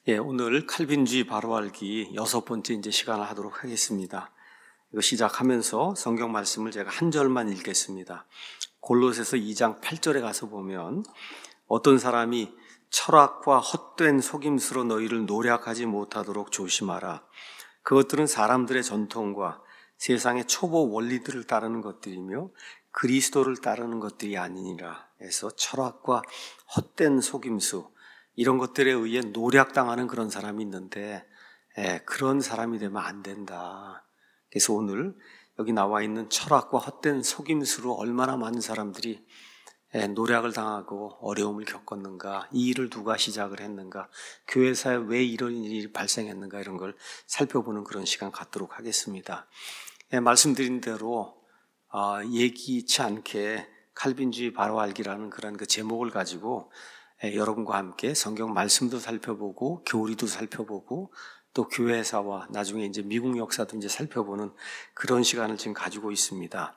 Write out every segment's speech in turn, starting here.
오늘 칼빈주의 바로 알기 6번째 이제 시간을 하도록 하겠습니다. 이거 시작하면서 성경 말씀을 제가 한 절만 읽겠습니다. 골로새서 2장 8절에 가서 보면 어떤 사람이 철학과 헛된 속임수로 너희를 노략하지 못하도록 조심하라. 그것들은 사람들의 전통과 세상의 초보 원리들을 따르는 것들이며 그리스도를 따르는 것들이 아니니라. 해서 철학과 헛된 속임수 이런 것들에 의해 노략당하는 그런 사람이 있는데 그런 사람이 되면 안 된다. 그래서 오늘 여기 나와 있는 철학과 헛된 속임수로 얼마나 많은 사람들이 노략을 당하고 어려움을 겪었는가, 이 일을 누가 시작을 했는가, 교회사에 왜 이런 일이 발생했는가, 이런 걸 살펴보는 그런 시간 갖도록 하겠습니다. 말씀드린 대로 예기치 않게 칼빈주의 바로 알기라는 그런 그 제목을 가지고 여러분과 함께 성경 말씀도 살펴보고 교리도 살펴보고 또 교회사와 나중에 이제 미국 역사도 이제 살펴보는 그런 시간을 지금 가지고 있습니다.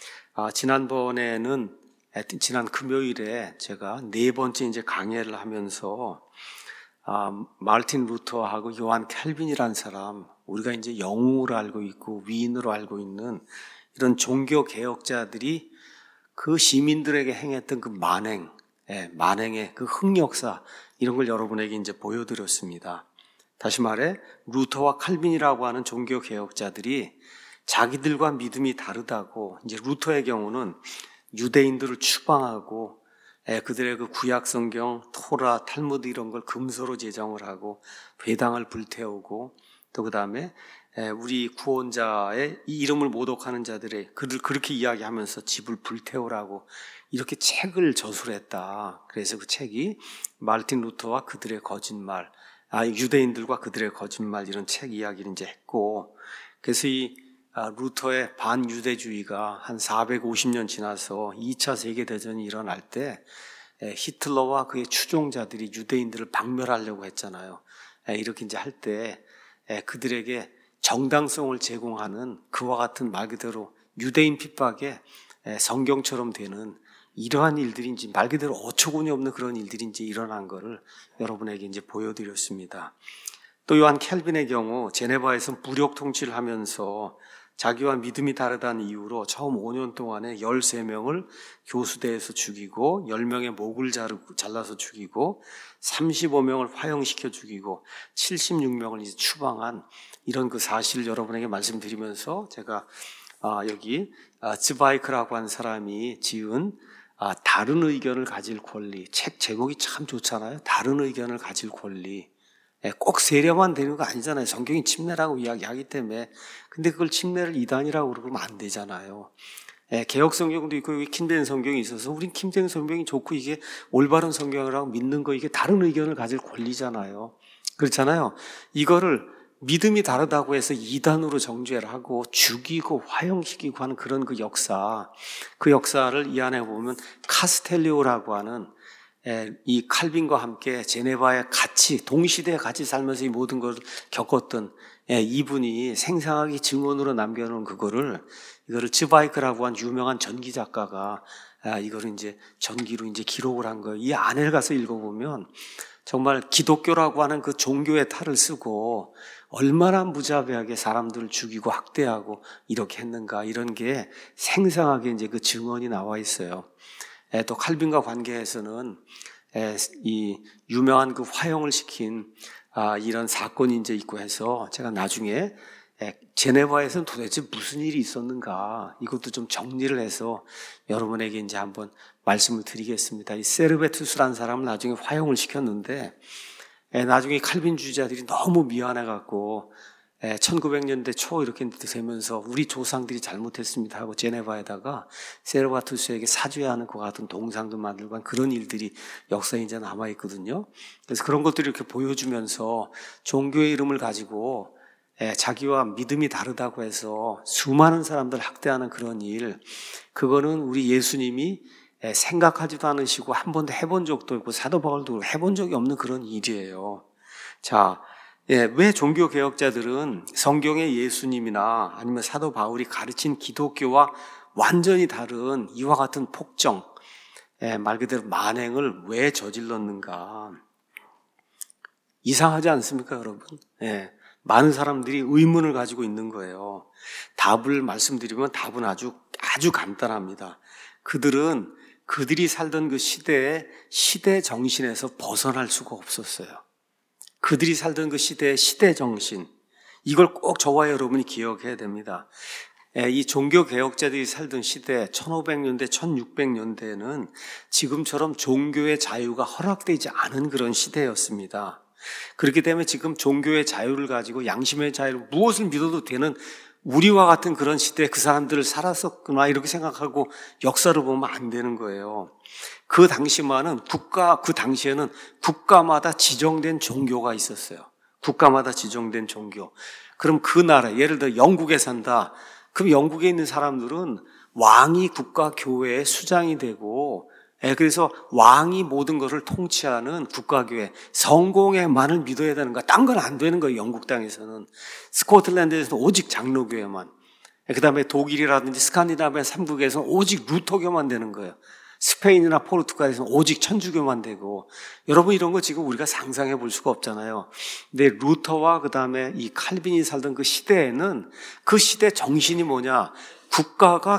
지난 금요일에 제가 4번째 이제 강해를 하면서 마르틴 루터하고 요한 캘빈이라는 사람, 우리가 이제 영웅으로 알고 있고 위인으로 알고 있는 이런 종교 개혁자들이 그 시민들에게 행했던 그 만행의 그 흑역사, 이런 걸 여러분에게 이제 보여드렸습니다. 다시 말해 루터와 칼빈이라고 하는 종교 개혁자들이 자기들과 믿음이 다르다고, 이제 루터의 경우는 유대인들을 추방하고 그들의 그 구약 성경, 토라, 탈무드 이런 걸 금서로 제정을 하고 회당을 불태우고, 또 그 다음에 우리 구원자의 이 이름을 모독하는 자들의 그들 그렇게 이야기하면서 집을 불태우라고 이렇게 책을 저술했다. 그래서 그 책이 마르틴 루터와 그들의 거짓말, 유대인들과 그들의 거짓말, 이런 책 이야기를 이제 했고, 그래서 이 루터의 반유대주의가 한 450년 지나서 2차 세계대전이 일어날 때 히틀러와 그의 추종자들이 유대인들을 박멸하려고 했잖아요. 이렇게 이제 할 때 그들에게 정당성을 제공하는 그와 같은 말 그대로 유대인 핍박에 성경처럼 되는 이러한 일들인지, 말 그대로 어처구니 없는 그런 일들인지 일어난 거를 여러분에게 이제 보여드렸습니다. 또 요한 캘빈의 경우 제네바에서 무력 통치를 하면서 자기와 믿음이 다르다는 이유로 처음 5년 동안에 13명을 교수대에서 죽이고 10명의 목을 잘라서 죽이고 35명을 화형시켜 죽이고 76명을 이제 추방한 이런 그 사실을 여러분에게 말씀드리면서 제가 여기 츠바이크라고 한 사람이 지은 다른 의견을 가질 권리, 책 제목이 참 좋잖아요. 다른 의견을 가질 권리. 꼭 세례만 되는 거 아니잖아요. 성경이 침례라고 이야기하기 때문에. 근데 그걸 침례를 이단이라고 그러면 안 되잖아요. 개혁 성경도 있고 여기 킴된 성경이 있어서 우린 킴된 성경이 좋고 이게 올바른 성경이라고 믿는 거, 이게 다른 의견을 가질 권리잖아요. 그렇잖아요. 이거를 믿음이 다르다고 해서 이단으로 정죄를 하고 죽이고 화형시키고 하는 그런 그 역사를 이 안에 보면 카스텔리오라고 하는 이 칼빈과 함께 제네바에 동시대에 같이 살면서 이 모든 걸 겪었던 이분이 생생하게 증언으로 남겨놓은 이거를 츠바이크라고 한 유명한 전기 작가가 이거를 이제 전기로 이제 기록을 한 거예요. 이 안을 가서 읽어보면 정말 기독교라고 하는 그 종교의 탈을 쓰고 얼마나 무자비하게 사람들을 죽이고 학대하고 이렇게 했는가, 이런 게 생생하게 이제 그 증언이 나와 있어요. 또 칼빈과 관계에서는 이 유명한 그 화형을 시킨 이런 사건이 이제 있고 해서 제가 나중에 제네바에서는 도대체 무슨 일이 있었는가, 이것도 좀 정리를 해서 여러분에게 이제 한번 말씀을 드리겠습니다. 이 세르베투스라는 사람을 나중에 화형을 시켰는데 나중에 칼빈주의자들이 너무 미안해갖고 1900년대 초 이렇게 되면서 우리 조상들이 잘못했습니다 하고 제네바에다가 세르바투스에게 사죄해야 하는 것 같은 동상도 만들고 그런 일들이 역사에 이제 남아있거든요. 그래서 그런 것들을 이렇게 보여주면서 종교의 이름을 가지고 자기와 믿음이 다르다고 해서 수많은 사람들 학대하는 그런 일, 그거는 우리 예수님이 생각하지도 않으시고 한 번도 해본 적도 없고 사도 바울도 해본 적이 없는 그런 일이에요. 자, 왜 종교개혁자들은 성경의 예수님이나 아니면 사도 바울이 가르친 기독교와 완전히 다른 이와 같은 폭정, 말 그대로 만행을 왜 저질렀는가? 이상하지 않습니까, 여러분? 예. 많은 사람들이 의문을 가지고 있는 거예요. 답을 말씀드리면 답은 아주 간단합니다. 그들이 살던 그 시대 정신에서 벗어날 수가 없었어요. 그들이 살던 그 시대 정신. 이걸 꼭 저와 여러분이 기억해야 됩니다. 이 종교개혁자들이 살던 시대 1500년대, 1600년대에는 지금처럼 종교의 자유가 허락되지 않은 그런 시대였습니다. 그렇기 때문에 지금 종교의 자유를 가지고 양심의 자유를 무엇을 믿어도 되는 우리와 같은 그런 시대에 그 사람들을 살았었구나 이렇게 생각하고 역사를 보면 안 되는 거예요. 그 당시에는 국가마다 지정된 종교가 있었어요. 국가마다 지정된 종교. 그럼 그 나라, 예를 들어 영국에 산다. 그럼 영국에 있는 사람들은 왕이 국가 교회의 수장이 되고, 그래서 왕이 모든 것을 통치하는 국가교회, 성공에만을 믿어야 되는 거야. 딴 건 안 되는 거예요, 영국 땅에서는. 스코틀랜드에서는 오직 장로교회만. 그 다음에 독일이라든지 스칸디나비아 3국에서는 오직 루터교만 되는 거예요. 스페인이나 포르투갈에서는 오직 천주교만 되고. 여러분, 이런 거 지금 우리가 상상해 볼 수가 없잖아요. 근데 루터와 그 다음에 이 칼빈이 살던 그 시대에는 그 시대 정신이 뭐냐? 국가가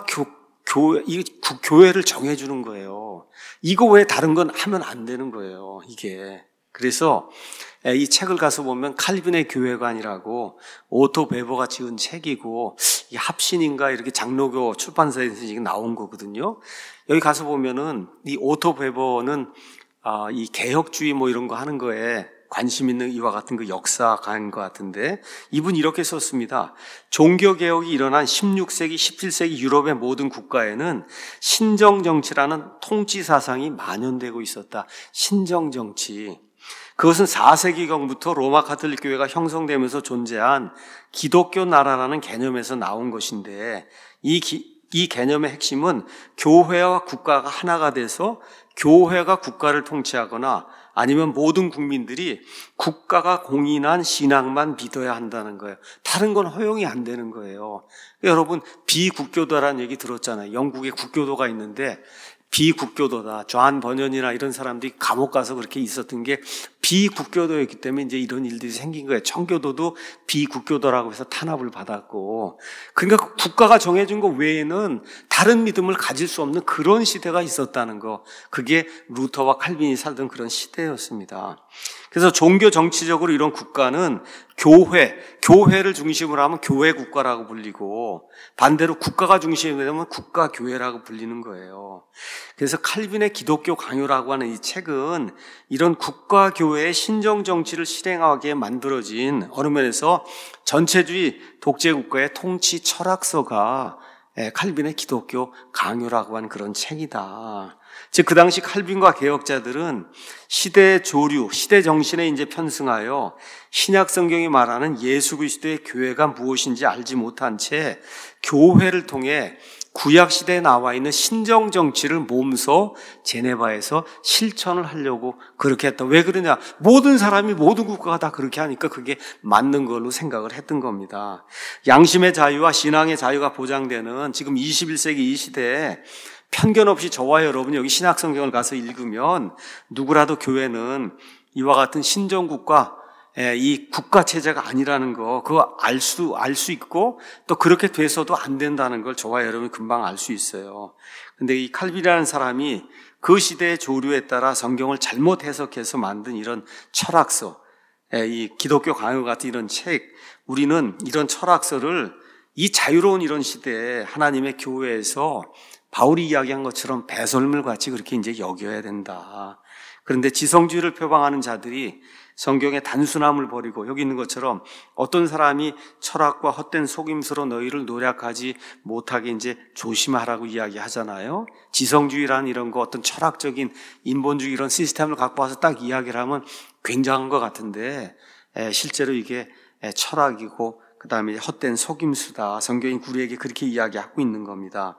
교회를 정해주는 거예요. 이거 외에 다른 건 하면 안 되는 거예요, 이게. 그래서 이 책을 가서 보면 칼빈의 교회관이라고 오토 베버가 지은 책이고, 이 합신인가 이렇게 장로교 출판사에서 지금 나온 거거든요. 여기 가서 보면은 이 오토 베버는 이 개혁주의 뭐 이런 거 하는 거에 관심 있는 이와 같은 그 역사가인 것 같은데, 이분 이렇게 썼습니다. 종교개혁이 일어난 16세기, 17세기 유럽의 모든 국가에는 신정정치라는 통치사상이 만연되고 있었다. 신정정치. 그것은 4세기경부터 로마 가톨릭 교회가 형성되면서 존재한 기독교 나라라는 개념에서 나온 것인데, 이 개념의 핵심은 교회와 국가가 하나가 돼서 교회가 국가를 통치하거나 아니면 모든 국민들이 국가가 공인한 신앙만 믿어야 한다는 거예요. 다른 건 허용이 안 되는 거예요. 여러분, 비국교도라는 얘기 들었잖아요. 영국에 국교도가 있는데 비국교도다. 존 버년이나 이런 사람들이 감옥 가서 그렇게 있었던 게 비국교도였기 때문에 이제 이런 일들이 생긴 거예요. 청교도도 비국교도라고 해서 탄압을 받았고. 그러니까 국가가 정해준 것 외에는 다른 믿음을 가질 수 없는 그런 시대가 있었다는 거. 그게 루터와 칼빈이 살던 그런 시대였습니다. 그래서 종교 정치적으로 이런 국가는 교회를 중심으로 하면 교회 국가라고 불리고, 반대로 국가가 중심이 되면 국가 교회라고 불리는 거예요. 그래서 칼빈의 기독교 강요라고 하는 이 책은 이런 국가 교회의 신정 정치를 실행하기에 만들어진, 어느 면에서 전체주의 독재 국가의 통치 철학서가 칼빈의 기독교 강요라고 하는 그런 책이다. 즉, 그 당시 칼빈과 개혁자들은 시대 조류, 시대 정신에 이제 편승하여 신약 성경이 말하는 예수 그리스도의 교회가 무엇인지 알지 못한 채 교회를 통해 구약 시대에 나와 있는 신정 정치를 몸소 제네바에서 실천을 하려고 그렇게 했다. 왜 그러냐? 모든 사람이, 모든 국가가 다 그렇게 하니까 그게 맞는 걸로 생각을 했던 겁니다. 양심의 자유와 신앙의 자유가 보장되는 지금 21세기 이 시대에 편견 없이 저와 여러분이 여기 신약 성경을 가서 읽으면 누구라도 교회는 이와 같은 신정국가, 이 국가 체제가 아니라는 거, 그거 알 수 있고, 또 그렇게 돼서도 안 된다는 걸 저와 여러분이 금방 알 수 있어요. 근데 이 칼빈이라는 사람이 그 시대의 조류에 따라 성경을 잘못 해석해서 만든 이런 철학서, 이 기독교 강요 같은 이런 책, 우리는 이런 철학서를 이 자유로운 이런 시대에 하나님의 교회에서 바울이 이야기한 것처럼 배설물 같이 그렇게 이제 여겨야 된다. 그런데 지성주의를 표방하는 자들이 성경의 단순함을 버리고, 여기 있는 것처럼 어떤 사람이 철학과 헛된 속임수로 너희를 노력하지 못하게 이제 조심하라고 이야기하잖아요. 지성주의라는 이런 거, 어떤 철학적인 인본주의 이런 시스템을 갖고 와서 딱 이야기를 하면 굉장한 것 같은데, 실제로 이게 철학이고 그 다음에 헛된 속임수다. 성경이 우리에게 그렇게 이야기하고 있는 겁니다.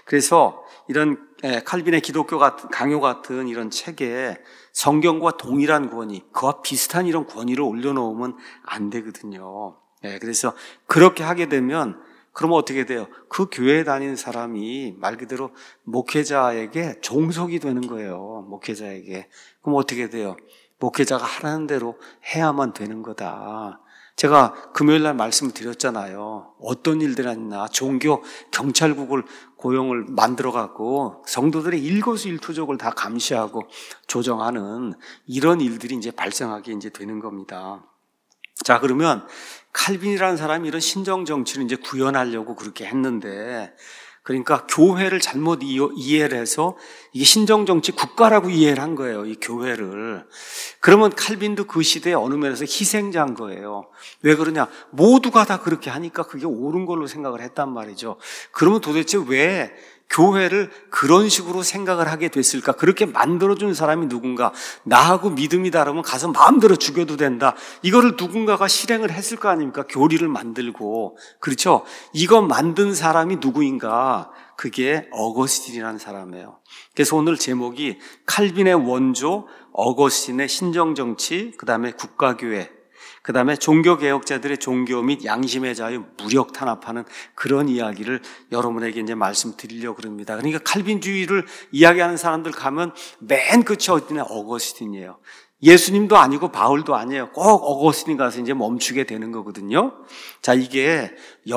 그래서 이런 칼빈의 기독교 강요 같은 이런 책에 성경과 동일한 권위, 그와 비슷한 이런 권위를 올려놓으면 안 되거든요. 그래서 그렇게 하게 되면 그러면 어떻게 돼요? 그 교회에 다니는 사람이 말 그대로 목회자에게 종속이 되는 거예요. 목회자에게. 그럼 어떻게 돼요? 목회자가 하라는 대로 해야만 되는 거다. 제가 금요일 날 말씀을 드렸잖아요. 어떤 일들이 있나 종교 경찰국을 고용을 만들어 갖고 성도들의 일거수일투족을 다 감시하고 조정하는 이런 일들이 이제 발생하게 이제 되는 겁니다. 자, 그러면 칼빈이라는 사람이 이런 신정 정치를 이제 구현하려고 그렇게 했는데, 그러니까 교회를 잘못 이해를 해서 이게 신정 정치 국가라고 이해를 한 거예요, 이 교회를. 그러면 칼빈도 그 시대에 어느 면에서 희생자인 거예요. 왜 그러냐? 모두가 다 그렇게 하니까 그게 옳은 걸로 생각을 했단 말이죠. 그러면 도대체 왜 교회를 그런 식으로 생각을 하게 됐을까? 그렇게 만들어준 사람이 누군가? 나하고 믿음이 다르면 가서 마음대로 죽여도 된다. 이거를 누군가가 실행을 했을 거 아닙니까? 교리를 만들고. 그렇죠? 이거 만든 사람이 누구인가? 그게 어거스틴이라는 사람이에요. 그래서 오늘 제목이 칼빈의 원조, 어거스틴의 신정정치, 그 다음에 국가교회, 그 다음에 종교개혁자들의 종교 및 양심의 자유 무력 탄압하는 그런 이야기를 여러분에게 이제 말씀드리려고 합니다. 그러니까 칼빈주의를 이야기하는 사람들 가면 맨 끝이 어디냐? 어거스틴이에요. 예수님도 아니고 바울도 아니에요. 꼭 어거스틴 가서 이제 멈추게 되는 거거든요. 자, 이게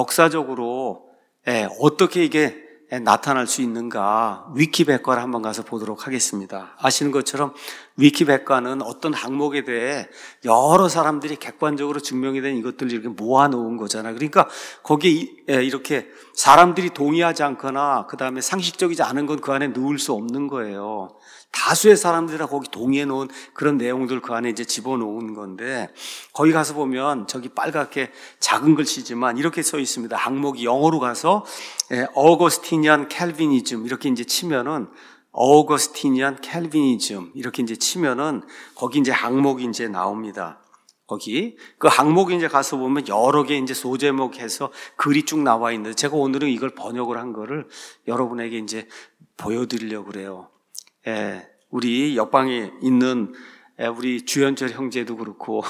역사적으로 어떻게 이게 나타날 수 있는가, 위키백과를 한번 가서 보도록 하겠습니다. 아시는 것처럼 위키백과는 어떤 항목에 대해 여러 사람들이 객관적으로 증명이 된 이것들을 이렇게 모아놓은 거잖아요. 그러니까 거기에 이렇게 사람들이 동의하지 않거나 그 다음에 상식적이지 않은 건 그 안에 넣을 수 없는 거예요. 다수의 사람들이 거기 동의해 놓은 그런 내용들 그 안에 이제 집어넣은 건데, 거기 가서 보면 저기 빨갛게 작은 글씨지만 이렇게 써 있습니다. 항목이 영어로 가서 어거스티니안 캘비니즘 이렇게 이제 치면은 어거스티니안 캘비니즘 이렇게 이제 치면은 거기 이제 항목이 이제 나옵니다. 거기 그 항목이 이제 가서 보면 여러 개 이제 소제목해서 글이 쭉 나와 있는데, 제가 오늘은 이걸 번역을 한 거를 여러분에게 이제 보여드리려고 그래요. 우리 옆방에 있는 우리 주현철 형제도 그렇고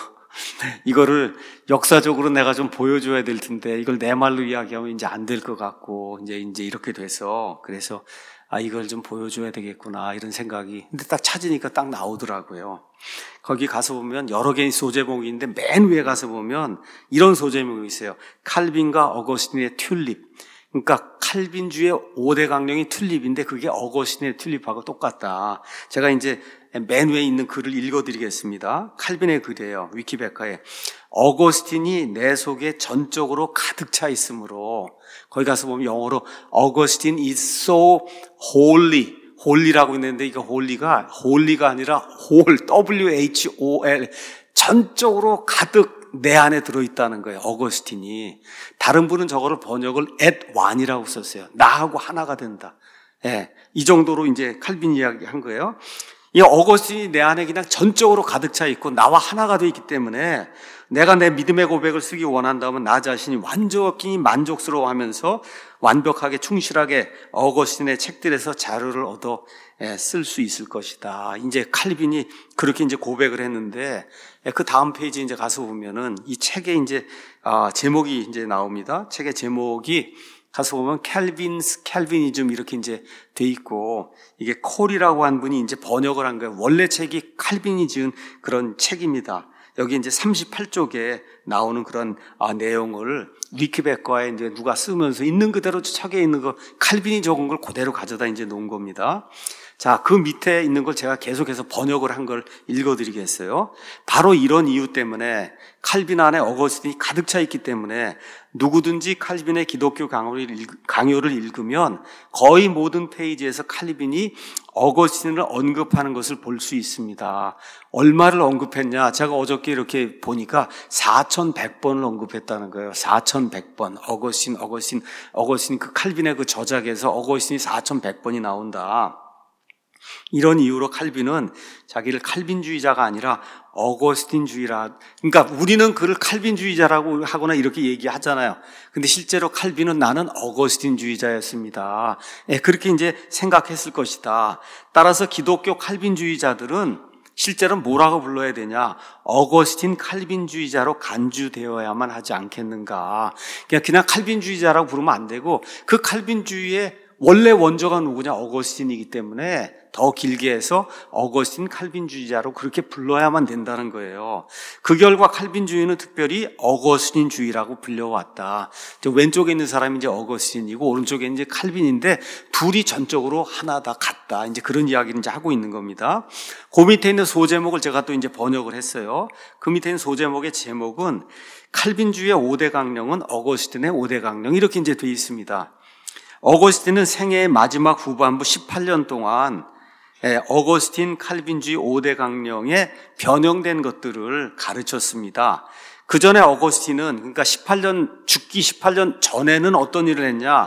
이거를 역사적으로 내가 좀 보여줘야 될 텐데 이걸 내 말로 이야기하면 이제 안 될 것 같고 이제 이렇게 돼서, 그래서 이걸 좀 보여줘야 되겠구나 이런 생각이. 근데 딱 찾으니까 딱 나오더라고요. 거기 가서 보면 여러 개의 소제목이 있는데 맨 위에 가서 보면 이런 소제목이 있어요. 칼빈과 어거스틴의 튤립. 그러니까 칼빈주의 5대 강령이 튤립인데 그게 어거스틴의 튤립하고 똑같다. 제가 이제 맨 위에 있는 글을 읽어드리겠습니다. 칼빈의 글이에요. 위키백과에. 어거스틴이 내 속에 전적으로 가득 차 있으므로, 거기 가서 보면 영어로 어거스틴 is so holy, holy라고 있는데 이거 holy가 아니라 whole, W-H-O-L, 전적으로 가득 내 안에 들어있다는 거예요. 어거스틴이. 다른 분은 저거를 번역을 at one이라고 썼어요. 나하고 하나가 된다. 이 정도로 이제 칼빈 이야기 한 거예요. 이 어거스틴이 내 안에 그냥 전적으로 가득 차 있고 나와 하나가 되어 있기 때문에 내가 내 믿음의 고백을 쓰기 원한다면 나 자신이 완전히 만족스러워하면서 완벽하게 충실하게 어거스틴의 책들에서 자료를 얻어 쓸 수 있을 것이다. 이제 칼빈이 그렇게 이제 고백을 했는데, 그 다음 페이지 이제 가서 보면은 이 책에 이제 제목이 이제 나옵니다. 책의 제목이 가서 보면 캘빈이즘 이렇게 이제 돼 있고, 이게 콜이라고 한 분이 이제 번역을 한 거예요. 원래 책이 칼빈이 지은 그런 책입니다. 여기 이제 38쪽에 나오는 그런 내용을 위키백과에 이제 누가 쓰면서 있는 그대로 책에 있는 거 칼빈이 적은 걸 그대로 가져다 이제 놓은 겁니다. 자, 그 밑에 있는 걸 제가 계속해서 번역을 한 걸 읽어드리겠어요. 바로 이런 이유 때문에, 칼빈 안에 어거스틴이 가득 차 있기 때문에 누구든지 칼빈의 기독교 강요를 읽으면 거의 모든 페이지에서 칼빈이 어거스틴을 언급하는 것을 볼 수 있습니다. 얼마를 언급했냐? 제가 어저께 이렇게 보니까 4100번을 언급했다는 거예요. 4100번. 어거스틴 그 칼빈의 그 저작에서 어거스틴이 4100번이 나온다. 이런 이유로 칼빈은 자기를 칼빈주의자가 아니라 어거스틴주의라, 그러니까 우리는 그를 칼빈주의자라고 하거나 이렇게 얘기하잖아요. 근데 실제로 칼빈은 나는 어거스틴주의자였습니다. 그렇게 이제 생각했을 것이다. 따라서 기독교 칼빈주의자들은 실제로는 뭐라고 불러야 되냐? 어거스틴 칼빈주의자로 간주되어야만 하지 않겠는가? 그냥 칼빈주의자라고 부르면 안 되고, 그 칼빈주의의 원래 원조가 누구냐? 어거스틴이기 때문에 더 길게 해서 어거스틴 칼빈주의자로 그렇게 불러야만 된다는 거예요. 그 결과 칼빈주의는 특별히 어거스틴주의라고 불려왔다. 왼쪽에 있는 사람이 이제 어거스틴이고 오른쪽에 이제 칼빈인데 둘이 전적으로 하나다 같다. 이제 그런 이야기를 이제 하고 있는 겁니다. 그 밑에 있는 소제목을 제가 또 이제 번역을 했어요. 그 밑에 있는 소제목의 제목은 칼빈주의의 5대 강령은 어거스틴의 5대 강령 이렇게 이제 되어 있습니다. 어거스틴은 생애의 마지막 후반부 18년 동안 어거스틴 칼빈주의 5대 강령에 변형된 것들을 가르쳤습니다. 그 전에 어거스틴은 그러니까 죽기 18년 전에는 어떤 일을 했냐?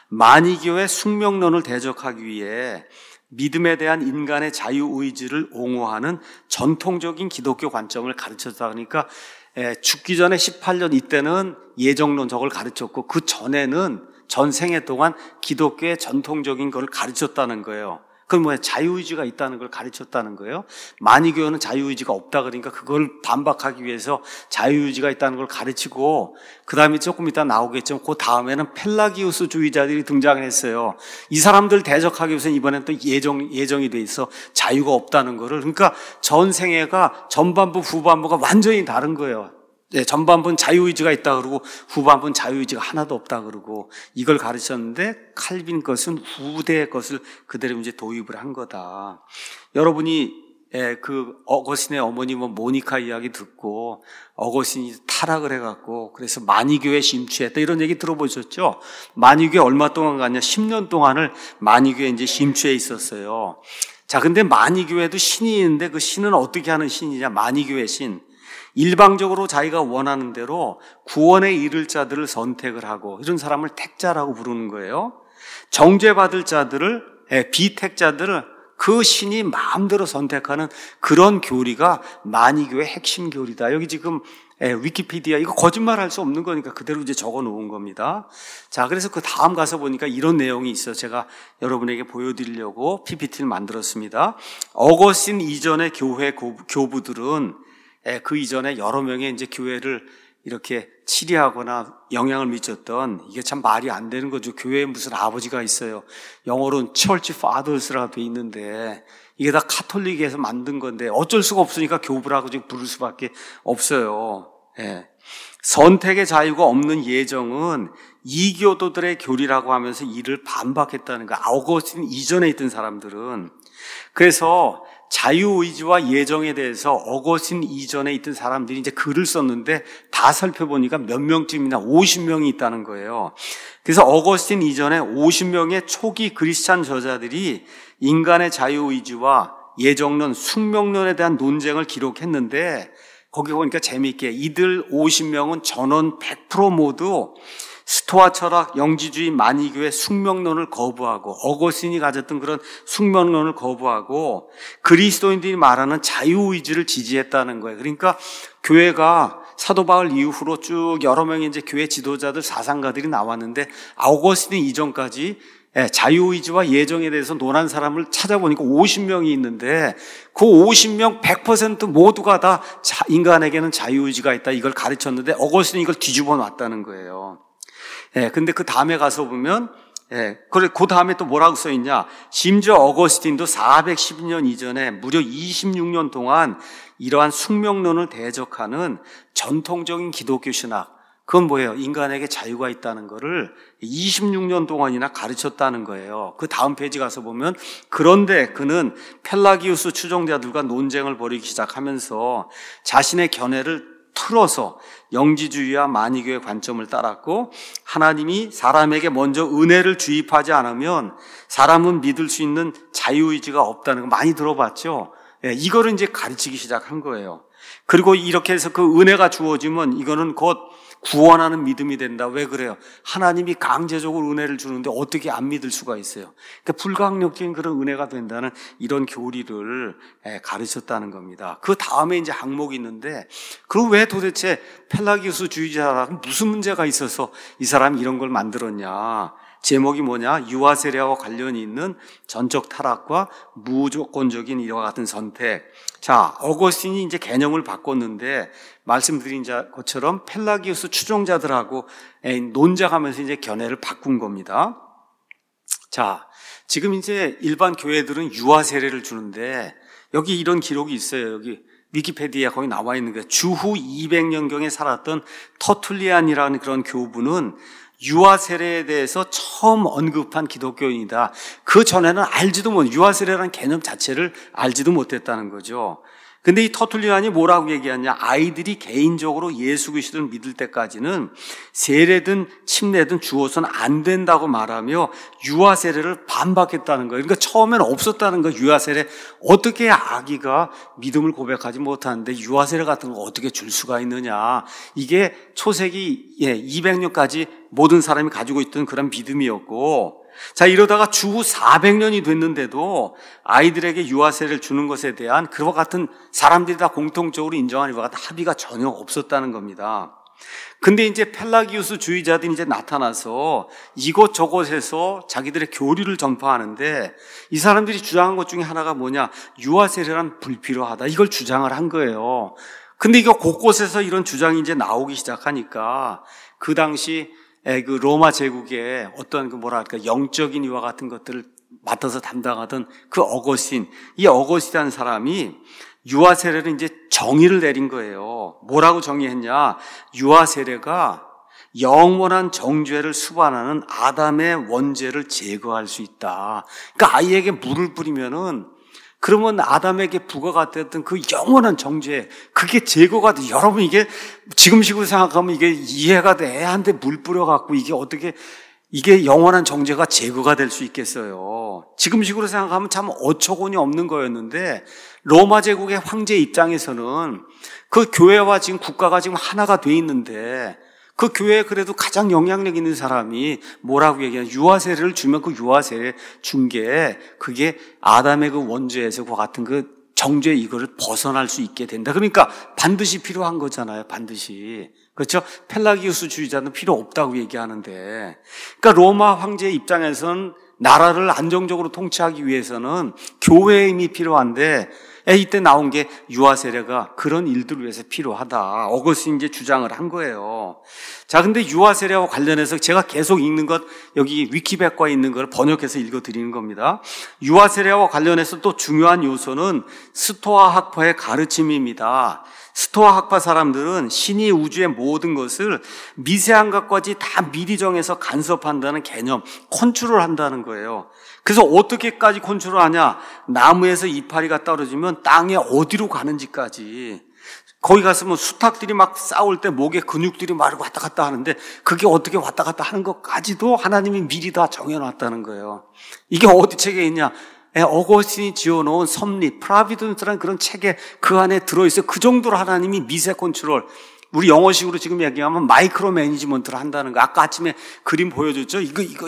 마니교의 숙명론을 대적하기 위해 믿음에 대한 인간의 자유의지를 옹호하는 전통적인 기독교 관점을 가르쳤다. 그러니까 죽기 전에 18년 이때는 예정론 저걸 가르쳤고 그 전에는 전 생애 동안 기독교의 전통적인 걸 가르쳤다는 거예요. 그건 뭐예요? 자유의지가 있다는 걸 가르쳤다는 거예요. 마니교는 자유의지가 없다 그러니까 그걸 반박하기 위해서 자유의지가 있다는 걸 가르치고 그 다음에 조금 이따 나오겠지만 그 다음에는 펠라기우스주의자들이 등장을 했어요. 이 사람들 대적하기 위해서 이번엔 또 예정이 돼 있어 자유가 없다는 거를. 그러니까 전 생애가 전반부 후반부가 완전히 다른 거예요. 전반부는 자유의지가 있다 그러고 후반부는 자유의지가 하나도 없다 그러고 이걸 가르쳤는데 칼빈 것은 후대의 것을 그대로 이제 도입을 한 거다. 여러분이 그 어거스틴의 어머니 모니카 이야기 듣고 어거스틴이 타락을 해갖고 그래서 마니교에 심취했다 이런 얘기 들어보셨죠? 마니교에 얼마 동안 갔냐? 10년 동안을 마니교에 이제 심취해 있었어요. 자, 근데 마니교에도 신이 있는데 그 신은 어떻게 하는 신이냐? 마니교의 신. 일방적으로 자기가 원하는 대로 구원에 이를 자들을 선택을 하고 이런 사람을 택자라고 부르는 거예요. 정죄받을 자들을, 비택자들을 그 신이 마음대로 선택하는 그런 교리가 마니교의 핵심 교리다. 여기 지금 위키피디아 이거 거짓말할 수 없는 거니까 그대로 이제 적어 놓은 겁니다. 자, 그래서 그 다음 가서 보니까 이런 내용이 있어요. 제가 여러분에게 보여드리려고 PPT를 만들었습니다. 어거스틴 이전의 교회 교부들은 그 이전에 여러 명의 이제 교회를 이렇게 치리하거나 영향을 미쳤던 이게 참 말이 안 되는 거죠. 교회에 무슨 아버지가 있어요. 영어로는 Church Fathers라고 돼 있는데 이게 다 카톨릭에서 만든 건데 어쩔 수가 없으니까 교부라고 지금 부를 수밖에 없어요. 선택의 자유가 없는 예정은 이교도들의 교리라고 하면서 이를 반박했다는 거야. 어거스틴 이전에 있던 사람들은. 그래서 자유의지와 예정에 대해서 어거스틴 이전에 있던 사람들이 이제 글을 썼는데 다 살펴보니까 몇 명쯤이나 50명이 있다는 거예요. 그래서 어거스틴 이전에 50명의 초기 크리스찬 저자들이 인간의 자유의지와 예정론, 숙명론에 대한 논쟁을 기록했는데 거기 보니까 재미있게 이들 50명은 전원 100% 모두 스토아 철학, 영지주의, 마니교의 숙명론을 거부하고 어거스틴이 가졌던 그런 숙명론을 거부하고 그리스도인들이 말하는 자유의지를 지지했다는 거예요. 그러니까 교회가 사도 바울 이후로 쭉 여러 명의 이제 교회 지도자들, 사상가들이 나왔는데 어거스틴 이전까지 자유의지와 예정에 대해서 논한 사람을 찾아보니까 50명이 있는데 그 50명 100% 모두가 다 인간에게는 자유의지가 있다 이걸 가르쳤는데 어거스틴이 이걸 뒤집어 놨다는 거예요. 근데 그 다음에 가서 보면, 그래, 그 다음에 또 뭐라고 써있냐. 심지어 어거스틴도 412년 이전에 무려 26년 동안 이러한 숙명론을 대적하는 전통적인 기독교 신학, 그건 뭐예요? 인간에게 자유가 있다는 거를 26년 동안이나 가르쳤다는 거예요. 그 다음 페이지 가서 보면, 그런데 그는 펠라기우스 추종자들과 논쟁을 벌이기 시작하면서 자신의 견해를 틀어서 영지주의와 마니교의 관점을 따랐고 하나님이 사람에게 먼저 은혜를 주입하지 않으면 사람은 믿을 수 있는 자유의지가 없다는 거 많이 들어봤죠? 이거를 이제 가르치기 시작한 거예요. 그리고 이렇게 해서 그 은혜가 주어지면 이거는 곧 구원하는 믿음이 된다. 왜 그래요? 하나님이 강제적으로 은혜를 주는데 어떻게 안 믿을 수가 있어요? 그러니까 불가항력적인 그런 은혜가 된다는 이런 교리를 가르쳤다는 겁니다. 그 다음에 이제 항목이 있는데, 그럼 왜 도대체 펠라기우스 주의자라고 무슨 문제가 있어서 이 사람이 이런 걸 만들었냐? 제목이 뭐냐? 유아 세례와 관련이 있는 전적 타락과 무조건적인 이와 같은 선택. 자, 어거스틴이 이제 개념을 바꿨는데 말씀드린 것처럼 펠라기우스 추종자들하고 논쟁하면서 이제 견해를 바꾼 겁니다. 자, 지금 이제 일반 교회들은 유아 세례를 주는데 여기 이런 기록이 있어요. 여기 위키페디아에 거기 나와 있는 거예요. 주후 200년경에 살았던 터툴리안이라는 그런 교부는 유아 세례에 대해서 처음 언급한 기독교인이다. 그 전에는 알지도 못, 유아 세례라는 개념 자체를 알지도 못했다는 거죠. 근데 이 터툴리안이 뭐라고 얘기하냐? 아이들이 개인적으로 예수 그리스도를 믿을 때까지는 세례든 침례든 주어서는 안 된다고 말하며 유아 세례를 반박했다는 거예요. 그러니까 처음에는 없었다는 거예요. 유아 세례. 어떻게 아기가 믿음을 고백하지 못하는데 유아 세례 같은 거 어떻게 줄 수가 있느냐? 이게 초세기 200년까지 모든 사람이 가지고 있던 그런 믿음이었고, 자, 이러다가 주후 400년이 됐는데도 아이들에게 유아세를 주는 것에 대한 그와 같은 사람들이 다 공통적으로 인정하는 이와 같은 합의가 전혀 없었다는 겁니다. 근데 이제 펠라기우스 주의자들이 이제 나타나서 이곳저곳에서 자기들의 교리를 전파하는데 이 사람들이 주장한 것 중에 하나가 뭐냐? 유아세례란 불필요하다. 이걸 주장을 한 거예요. 근데 이거 곳곳에서 이런 주장이 이제 나오기 시작하니까 그 당시 그 로마 제국의 어떤 그 뭐랄까 영적인 이와 같은 것들을 맡아서 담당하던 그 어거스틴, 이 어거스틴이라는 사람이 유아 세례를 이제 정의를 내린 거예요. 뭐라고 정의했냐? 유아 세례가 영원한 정죄를 수반하는 아담의 원죄를 제거할 수 있다. 그러니까 아이에게 물을 뿌리면은 그러면 아담에게 부과가 됐던 그 영원한 정죄, 그게 제거가 돼. 여러분, 이게 지금식으로 생각하면 이게 이해가 돼. 애한테 물 뿌려갖고 이게 어떻게, 이게 영원한 정죄가 제거가 될 수 있겠어요. 지금식으로 생각하면 참 어처구니 없는 거였는데, 로마 제국의 황제 입장에서는 그 교회와 지금 국가가 지금 하나가 돼 있는데, 그 교회에 그래도 가장 영향력 있는 사람이 뭐라고 얘기하냐? 유아세례를 주면 그 유아세례 준 게 그게 아담의 그 원죄에서 그 같은 그 정죄 이거를 벗어날 수 있게 된다. 그러니까 반드시 필요한 거잖아요. 반드시. 그렇죠? 펠라기우스 주의자는 필요 없다고 얘기하는데, 그러니까 로마 황제의 입장에서는 나라를 안정적으로 통치하기 위해서는 교회의 힘이 필요한데, 이때 나온 게 유아 세례가 그런 일들을 위해서 필요하다. 어거스틴이 이제 주장을 한 거예요. 자, 근데 유아 세례와 관련해서 제가 계속 읽는 것, 여기 위키백과에 있는 걸 번역해서 읽어드리는 겁니다. 유아 세례와 관련해서 또 중요한 요소는 스토아 학파의 가르침입니다. 스토아 학파 사람들은 신이 우주의 모든 것을 미세한 것까지 다 미리 정해서 간섭한다는 개념, 컨트롤 한다는 거예요. 그래서 어떻게까지 컨트롤하냐? 나무에서 이파리가 떨어지면 땅에 어디로 가는지까지. 거기 가서 뭐 수탉들이 막 싸울 때 목에 근육들이 막 왔다 갔다 하는데 그게 어떻게 왔다 갔다 하는 것까지도 하나님이 미리 다 정해놨다는 거예요. 이게 어디 책에 있냐? 어거스틴이 지어놓은 섭리, 프라비던스라는 그런 책에 그 안에 들어있어요. 그 정도로 하나님이 미세 컨트롤, 우리 영어식으로 지금 얘기하면 마이크로 매니지먼트를 한다는 거. 아까 아침에 그림 보여줬죠?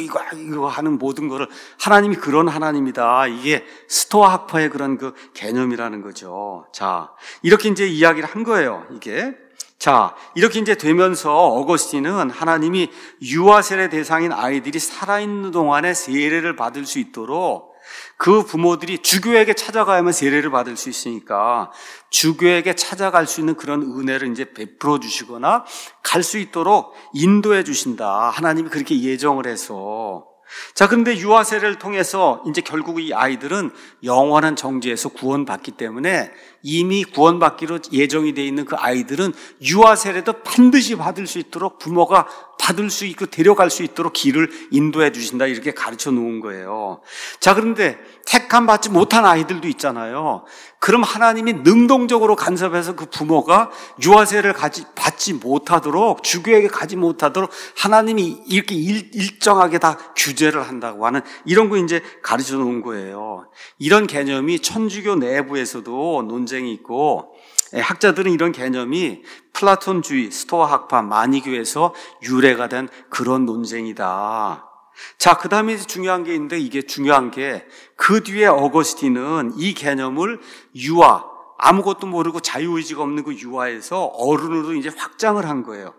이거 하는 모든 거를 하나님이 그런 하나님이다. 이게 스토아 학파의 그런 그 개념이라는 거죠. 자, 이렇게 이제 이야기를 한 거예요, 이게. 자, 이렇게 이제 되면서 어거스틴은 하나님이 유아 세례 대상인 아이들이 살아있는 동안에 세례를 받을 수 있도록 그 부모들이 주교에게 찾아가야만 세례를 받을 수 있으니까 주교에게 찾아갈 수 있는 그런 은혜를 이제 베풀어 주시거나 갈 수 있도록 인도해 주신다. 하나님이 그렇게 예정을 해서. 자, 그런데 유아 세례를 통해서 이제 결국 이 아이들은 영원한 정죄에서 구원받기 때문에 이미 구원받기로 예정이 되어 있는 그 아이들은 유아 세례도 반드시 받을 수 있도록 부모가 받을 수 있고 데려갈 수 있도록 길을 인도해 주신다. 이렇게 가르쳐 놓은 거예요. 자, 그런데 택함 받지 못한 아이들도 있잖아요. 그럼 하나님이 능동적으로 간섭해서 그 부모가 유아 세례를 받지 못하도록, 주교에게 가지 못하도록 하나님이 이렇게 일정하게 다 규제를 한다고 하는 이런 거 이제 가르쳐 놓은 거예요. 이런 개념이 천주교 내부에서도 논쟁이 있고, 학자들은 이런 개념이 플라톤주의, 스토아 학파, 마니교에서 유래가 된 그런 논쟁이다. 자, 그 다음에 중요한 게 있는데, 이게 중요한 게 그 뒤에 어거스틴은 이 개념을 유아, 아무것도 모르고 자유의지가 없는 그 유아에서 어른으로 이제 확장을 한 거예요.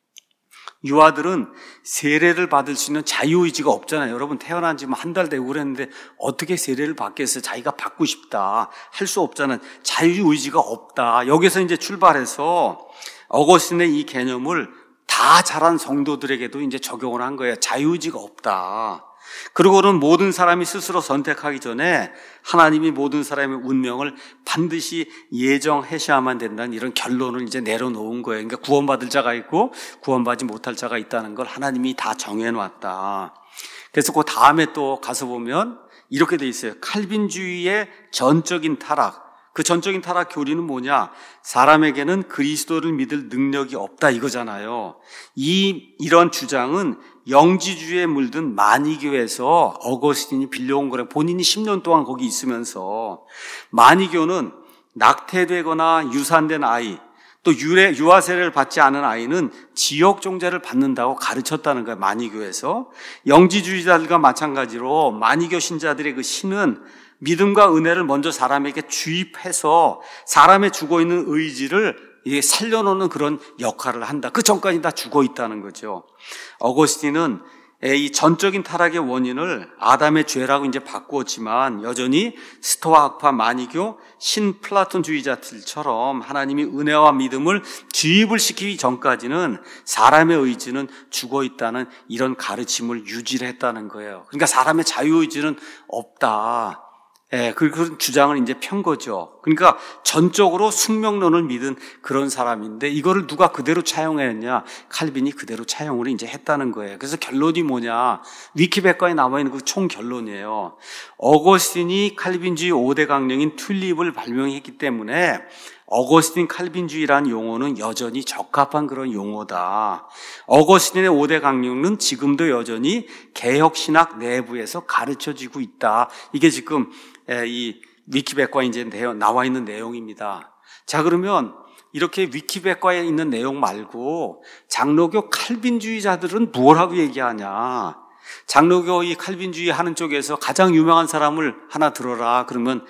유아들은 세례를 받을 수 있는 자유의지가 없잖아요. 여러분, 태어난 지 한 달 되고 그랬는데 어떻게 세례를 받겠어요? 자기가 받고 싶다. 할 수 없잖아요. 자유의지가 없다. 여기서 이제 출발해서 어거스틴의 이 개념을 다 자란 성도들에게도 이제 적용을 한 거예요. 자유의지가 없다. 그리고는 모든 사람이 스스로 선택하기 전에 하나님이 모든 사람의 운명을 반드시 예정하셔야만 된다는 이런 결론을 이제 내려놓은 거예요. 그러니까 구원받을 자가 있고 구원받지 못할 자가 있다는 걸 하나님이 다 정해놨다. 그래서 그 다음에 또 가서 보면 이렇게 돼 있어요. 칼빈주의의 전적인 타락. 그 전적인 타락 교리는 뭐냐? 사람에게는 그리스도를 믿을 능력이 없다 이거잖아요. 이런 주장은 영지주의에 물든 마니교에서 어거스틴이 빌려온 거래. 본인이 10년 동안 거기 있으면서 마니교는 낙태되거나 유산된 아이, 또 유아세례를 받지 않은 아이는 지역 종자를 받는다고 가르쳤다는 거예요. 마니교에서. 영지주의자들과 마찬가지로 마니교 신자들의 그 신은 믿음과 은혜를 먼저 사람에게 주입해서 사람의 죽어있는 의지를 살려놓는 그런 역할을 한다. 그 전까지 다 죽어 있다는 거죠. 어거스틴은 이 전적인 타락의 원인을 아담의 죄라고 이제 바꾸었지만 여전히 스토아 학파 마니교 신플라톤주의자들처럼 하나님이 은혜와 믿음을 주입을 시키기 전까지는 사람의 의지는 죽어 있다는 이런 가르침을 유지를 했다는 거예요. 그러니까 사람의 자유의지는 없다. 그런 주장을 이제 편 거죠. 그러니까 전적으로 숙명론을 믿은 그런 사람인데 이거를 누가 그대로 차용했냐? 칼빈이 그대로 차용을 이제 했다는 거예요. 그래서 결론이 뭐냐? 위키백과에 남아 있는 그 총 결론이에요. 어거스틴이 칼빈주의 5대 강령인 튤립을 발명했기 때문에 어거스틴 칼빈주의라는 용어는 여전히 적합한 그런 용어다. 어거스틴의 5대 강령은 지금도 여전히 개혁신학 내부에서 가르쳐지고 있다. 이게 지금 이 위키백과에 이제 나와 있는 내용입니다. 자, 그러면 이렇게 위키백과에 있는 내용 말고 장로교 칼빈주의자들은 뭐라고 얘기하냐? 장로교 이 칼빈주의 하는 쪽에서 가장 유명한 사람을 하나 들어라. 그러면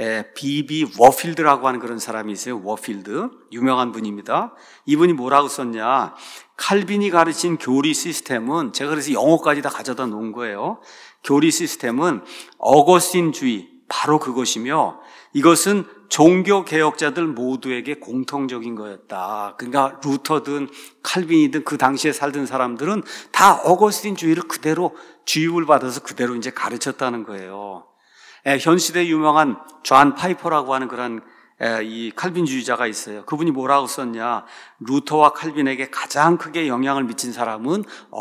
비비 워필드라고 하는 그런 사람이 있어요. 워필드. 유명한 분입니다. 이분이 뭐라고 썼냐. 칼빈이 가르친 교리 시스템은 제가 그래서 영어까지 다 가져다 놓은 거예요. 교리 시스템은 어거스틴주의, 바로 그것이며 이것은 종교개혁자들 모두에게 공통적인 거였다. 그러니까 루터든 칼빈이든 그 당시에 살던 사람들은 다 어거스틴주의를 그대로 주입을 받아서 그대로 이제 가르쳤다는 거예요. 현 시대 유명한 존 파이퍼라고 하는 그런 이 칼빈주의자가 있어요. 그분이 뭐라고 썼냐? 루터와 칼빈에게 가장 크게 영향을 미친 사람은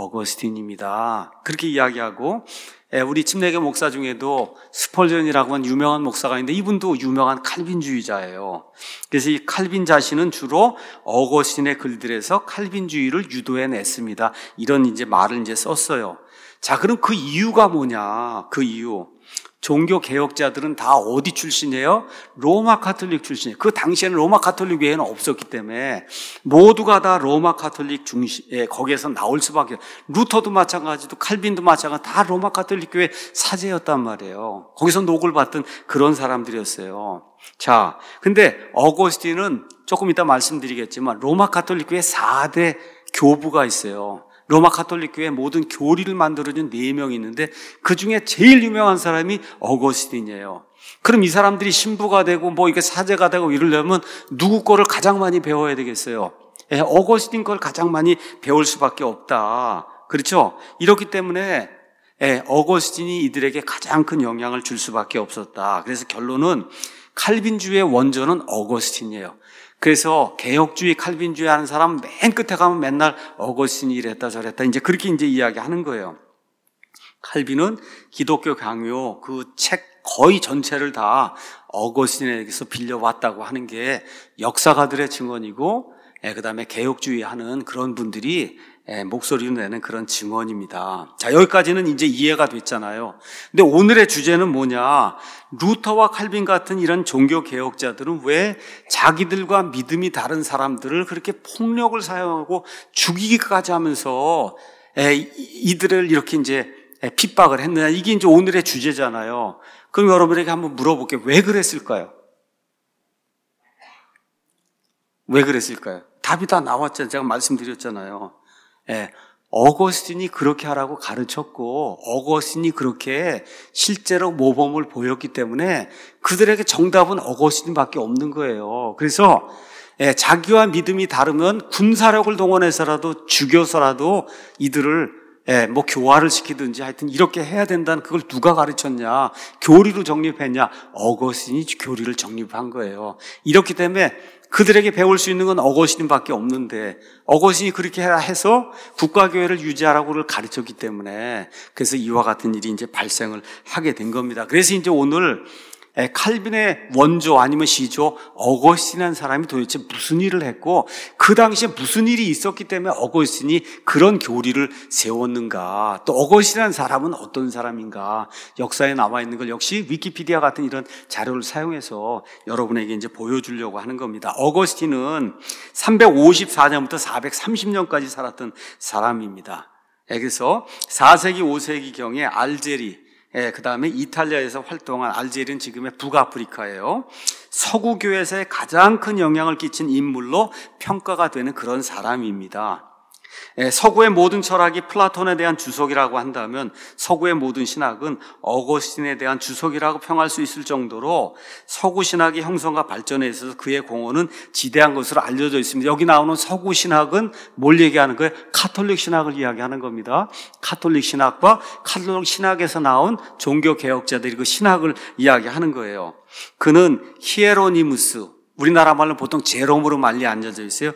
어거스틴입니다. 그렇게 이야기하고 우리 침례교 목사 중에도 스펄전이라고 하는 유명한 목사가 있는데 이분도 유명한 칼빈주의자예요. 그래서 이 칼빈 자신은 주로 어거스틴의 글들에서 칼빈주의를 유도해냈습니다. 이런 이제 말을 이제 썼어요. 자, 그럼 그 이유가 뭐냐? 그 이유. 종교 개혁자들은 다 어디 출신이에요? 로마 가톨릭 출신이에요. 그 당시에는 로마 가톨릭 외에는 없었기 때문에 모두가 다 로마 가톨릭 거기에서 나올 수밖에. 루터도 마찬가지도 칼빈도 마찬가지 다 로마 가톨릭 교회 사제였단 말이에요. 거기서 녹을 받던 그런 사람들이었어요. 자, 근데 어거스틴은 조금 이따 말씀드리겠지만 로마 가톨릭 교회 4대 교부가 있어요. 로마 가톨릭 교회 모든 교리를 만들어준 4명이 있는데 그 중에 제일 유명한 사람이 어거스틴이에요. 그럼 이 사람들이 신부가 되고 이게 사제가 되고 이러려면 누구 거를 가장 많이 배워야 되겠어요? 어거스틴 걸 가장 많이 배울 수밖에 없다. 그렇죠? 이렇기 때문에 어거스틴이 이들에게 가장 큰 영향을 줄 수밖에 없었다. 그래서 결론은 칼빈주의의 원조는 어거스틴이에요. 그래서 개혁주의, 칼빈주의 하는 사람 맨 끝에 가면 맨날 어거스틴이 이랬다 저랬다 이제 그렇게 이제 이야기하는 거예요. 칼빈은 기독교 강요 그 책 거의 전체를 다 어거스틴에게서 빌려왔다고 하는 게 역사가들의 증언이고, 그 다음에 개혁주의 하는 그런 분들이 목소리를 내는 그런 증언입니다. 자, 여기까지는 이제 이해가 됐잖아요. 근데 오늘의 주제는 뭐냐? 루터와 칼빈 같은 이런 종교 개혁자들은 왜 자기들과 믿음이 다른 사람들을 그렇게 폭력을 사용하고 죽이기까지 하면서 이들을 이렇게 이제 핍박을 했느냐? 이게 이제 오늘의 주제잖아요. 그럼 여러분에게 한번 물어볼게요. 왜 그랬을까요? 왜 그랬을까요? 답이 다 나왔잖아요. 제가 말씀드렸잖아요. 어거스틴이 그렇게 하라고 가르쳤고 어거스틴이 그렇게 실제로 모범을 보였기 때문에 그들에게 정답은 어거스틴밖에 없는 거예요. 그래서 자기와 믿음이 다르면 군사력을 동원해서라도 죽여서라도 이들을 뭐 교화를 시키든지 하여튼 이렇게 해야 된다는 그걸 누가 가르쳤냐? 교리로 정립했냐? 어거스틴이 교리를 정립한 거예요. 이렇기 때문에 그들에게 배울 수 있는 건 어거스틴밖에 없는데 어거스틴이 그렇게 해서 국가교회를 유지하라고 그걸 가르쳤기 때문에 그래서 이와 같은 일이 이제 발생을 하게 된 겁니다. 그래서 이제 오늘 칼빈의 원조 아니면 시조 어거스틴이라는 사람이 도대체 무슨 일을 했고 그 당시에 무슨 일이 있었기 때문에 어거스틴이 그런 교리를 세웠는가, 또 어거스틴이라는 사람은 어떤 사람인가, 역사에 나와 있는 걸 역시 위키피디아 같은 이런 자료를 사용해서 여러분에게 이제 보여주려고 하는 겁니다. 어거스틴은 354년부터 430년까지 살았던 사람입니다. 그래서 4세기 5세기경에 알제리, 그 다음에 이탈리아에서 활동한, 알제리는 지금의 북아프리카예요. 서구교회에서의 가장 큰 영향을 끼친 인물로 평가가 되는 그런 사람입니다. 서구의 모든 철학이 플라톤에 대한 주석이라고 한다면 서구의 모든 신학은 어거스틴에 대한 주석이라고 평할 수 있을 정도로 서구 신학의 형성과 발전에 있어서 그의 공헌은 지대한 것으로 알려져 있습니다. 여기 나오는 서구 신학은 뭘 얘기하는 거예요? 카톨릭 신학을 이야기하는 겁니다. 카톨릭 신학과 카톨릭 신학에서 나온 종교 개혁자들이 그 신학을 이야기하는 거예요. 그는 히에로니무스, 우리나라 말로 보통 제롬으로 많이 알려져 있어요.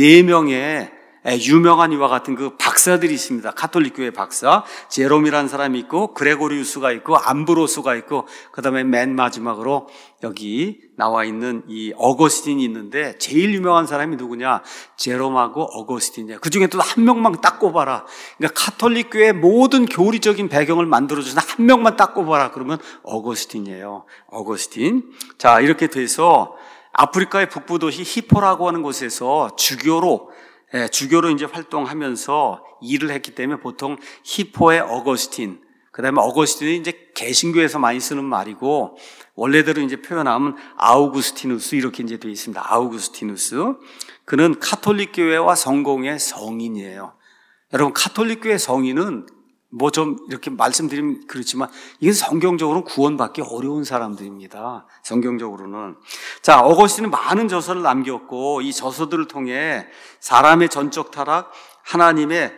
4명의 유명한 이와 같은 그 박사들이 있습니다. 카톨릭 교회 박사 제롬이라는 사람이 있고 그레고리우스가 있고 암브로스가 있고 그다음에 맨 마지막으로 여기 나와 있는 이 어거스틴이 있는데 제일 유명한 사람이 누구냐? 제롬하고 어거스틴이야. 그중에 또 한 명만 딱 꼽아라. 그러니까 카톨릭 교회의 모든 교리적인 배경을 만들어주는 한 명만 딱 꼽아라. 그러면 어거스틴이에요. 어거스틴. 자, 이렇게 돼서 아프리카의 북부 도시 히포라고 하는 곳에서 주교로 이제 활동하면서 일을 했기 때문에 보통 히포의 어거스틴, 그 다음에 어거스틴이 이제 개신교에서 많이 쓰는 말이고, 원래대로 이제 표현하면 아우구스티누스 이렇게 이제 되어 있습니다. 아우구스티누스. 그는 카톨릭 교회와 성공의 성인이에요. 여러분, 카톨릭 교회 성인은 뭐 좀 이렇게 말씀드리면 그렇지만 이건 성경적으로는 구원받기 어려운 사람들입니다. 성경적으로는. 자, 어거스틴은 많은 저서를 남겼고 이 저서들을 통해 사람의 전적 타락, 하나님의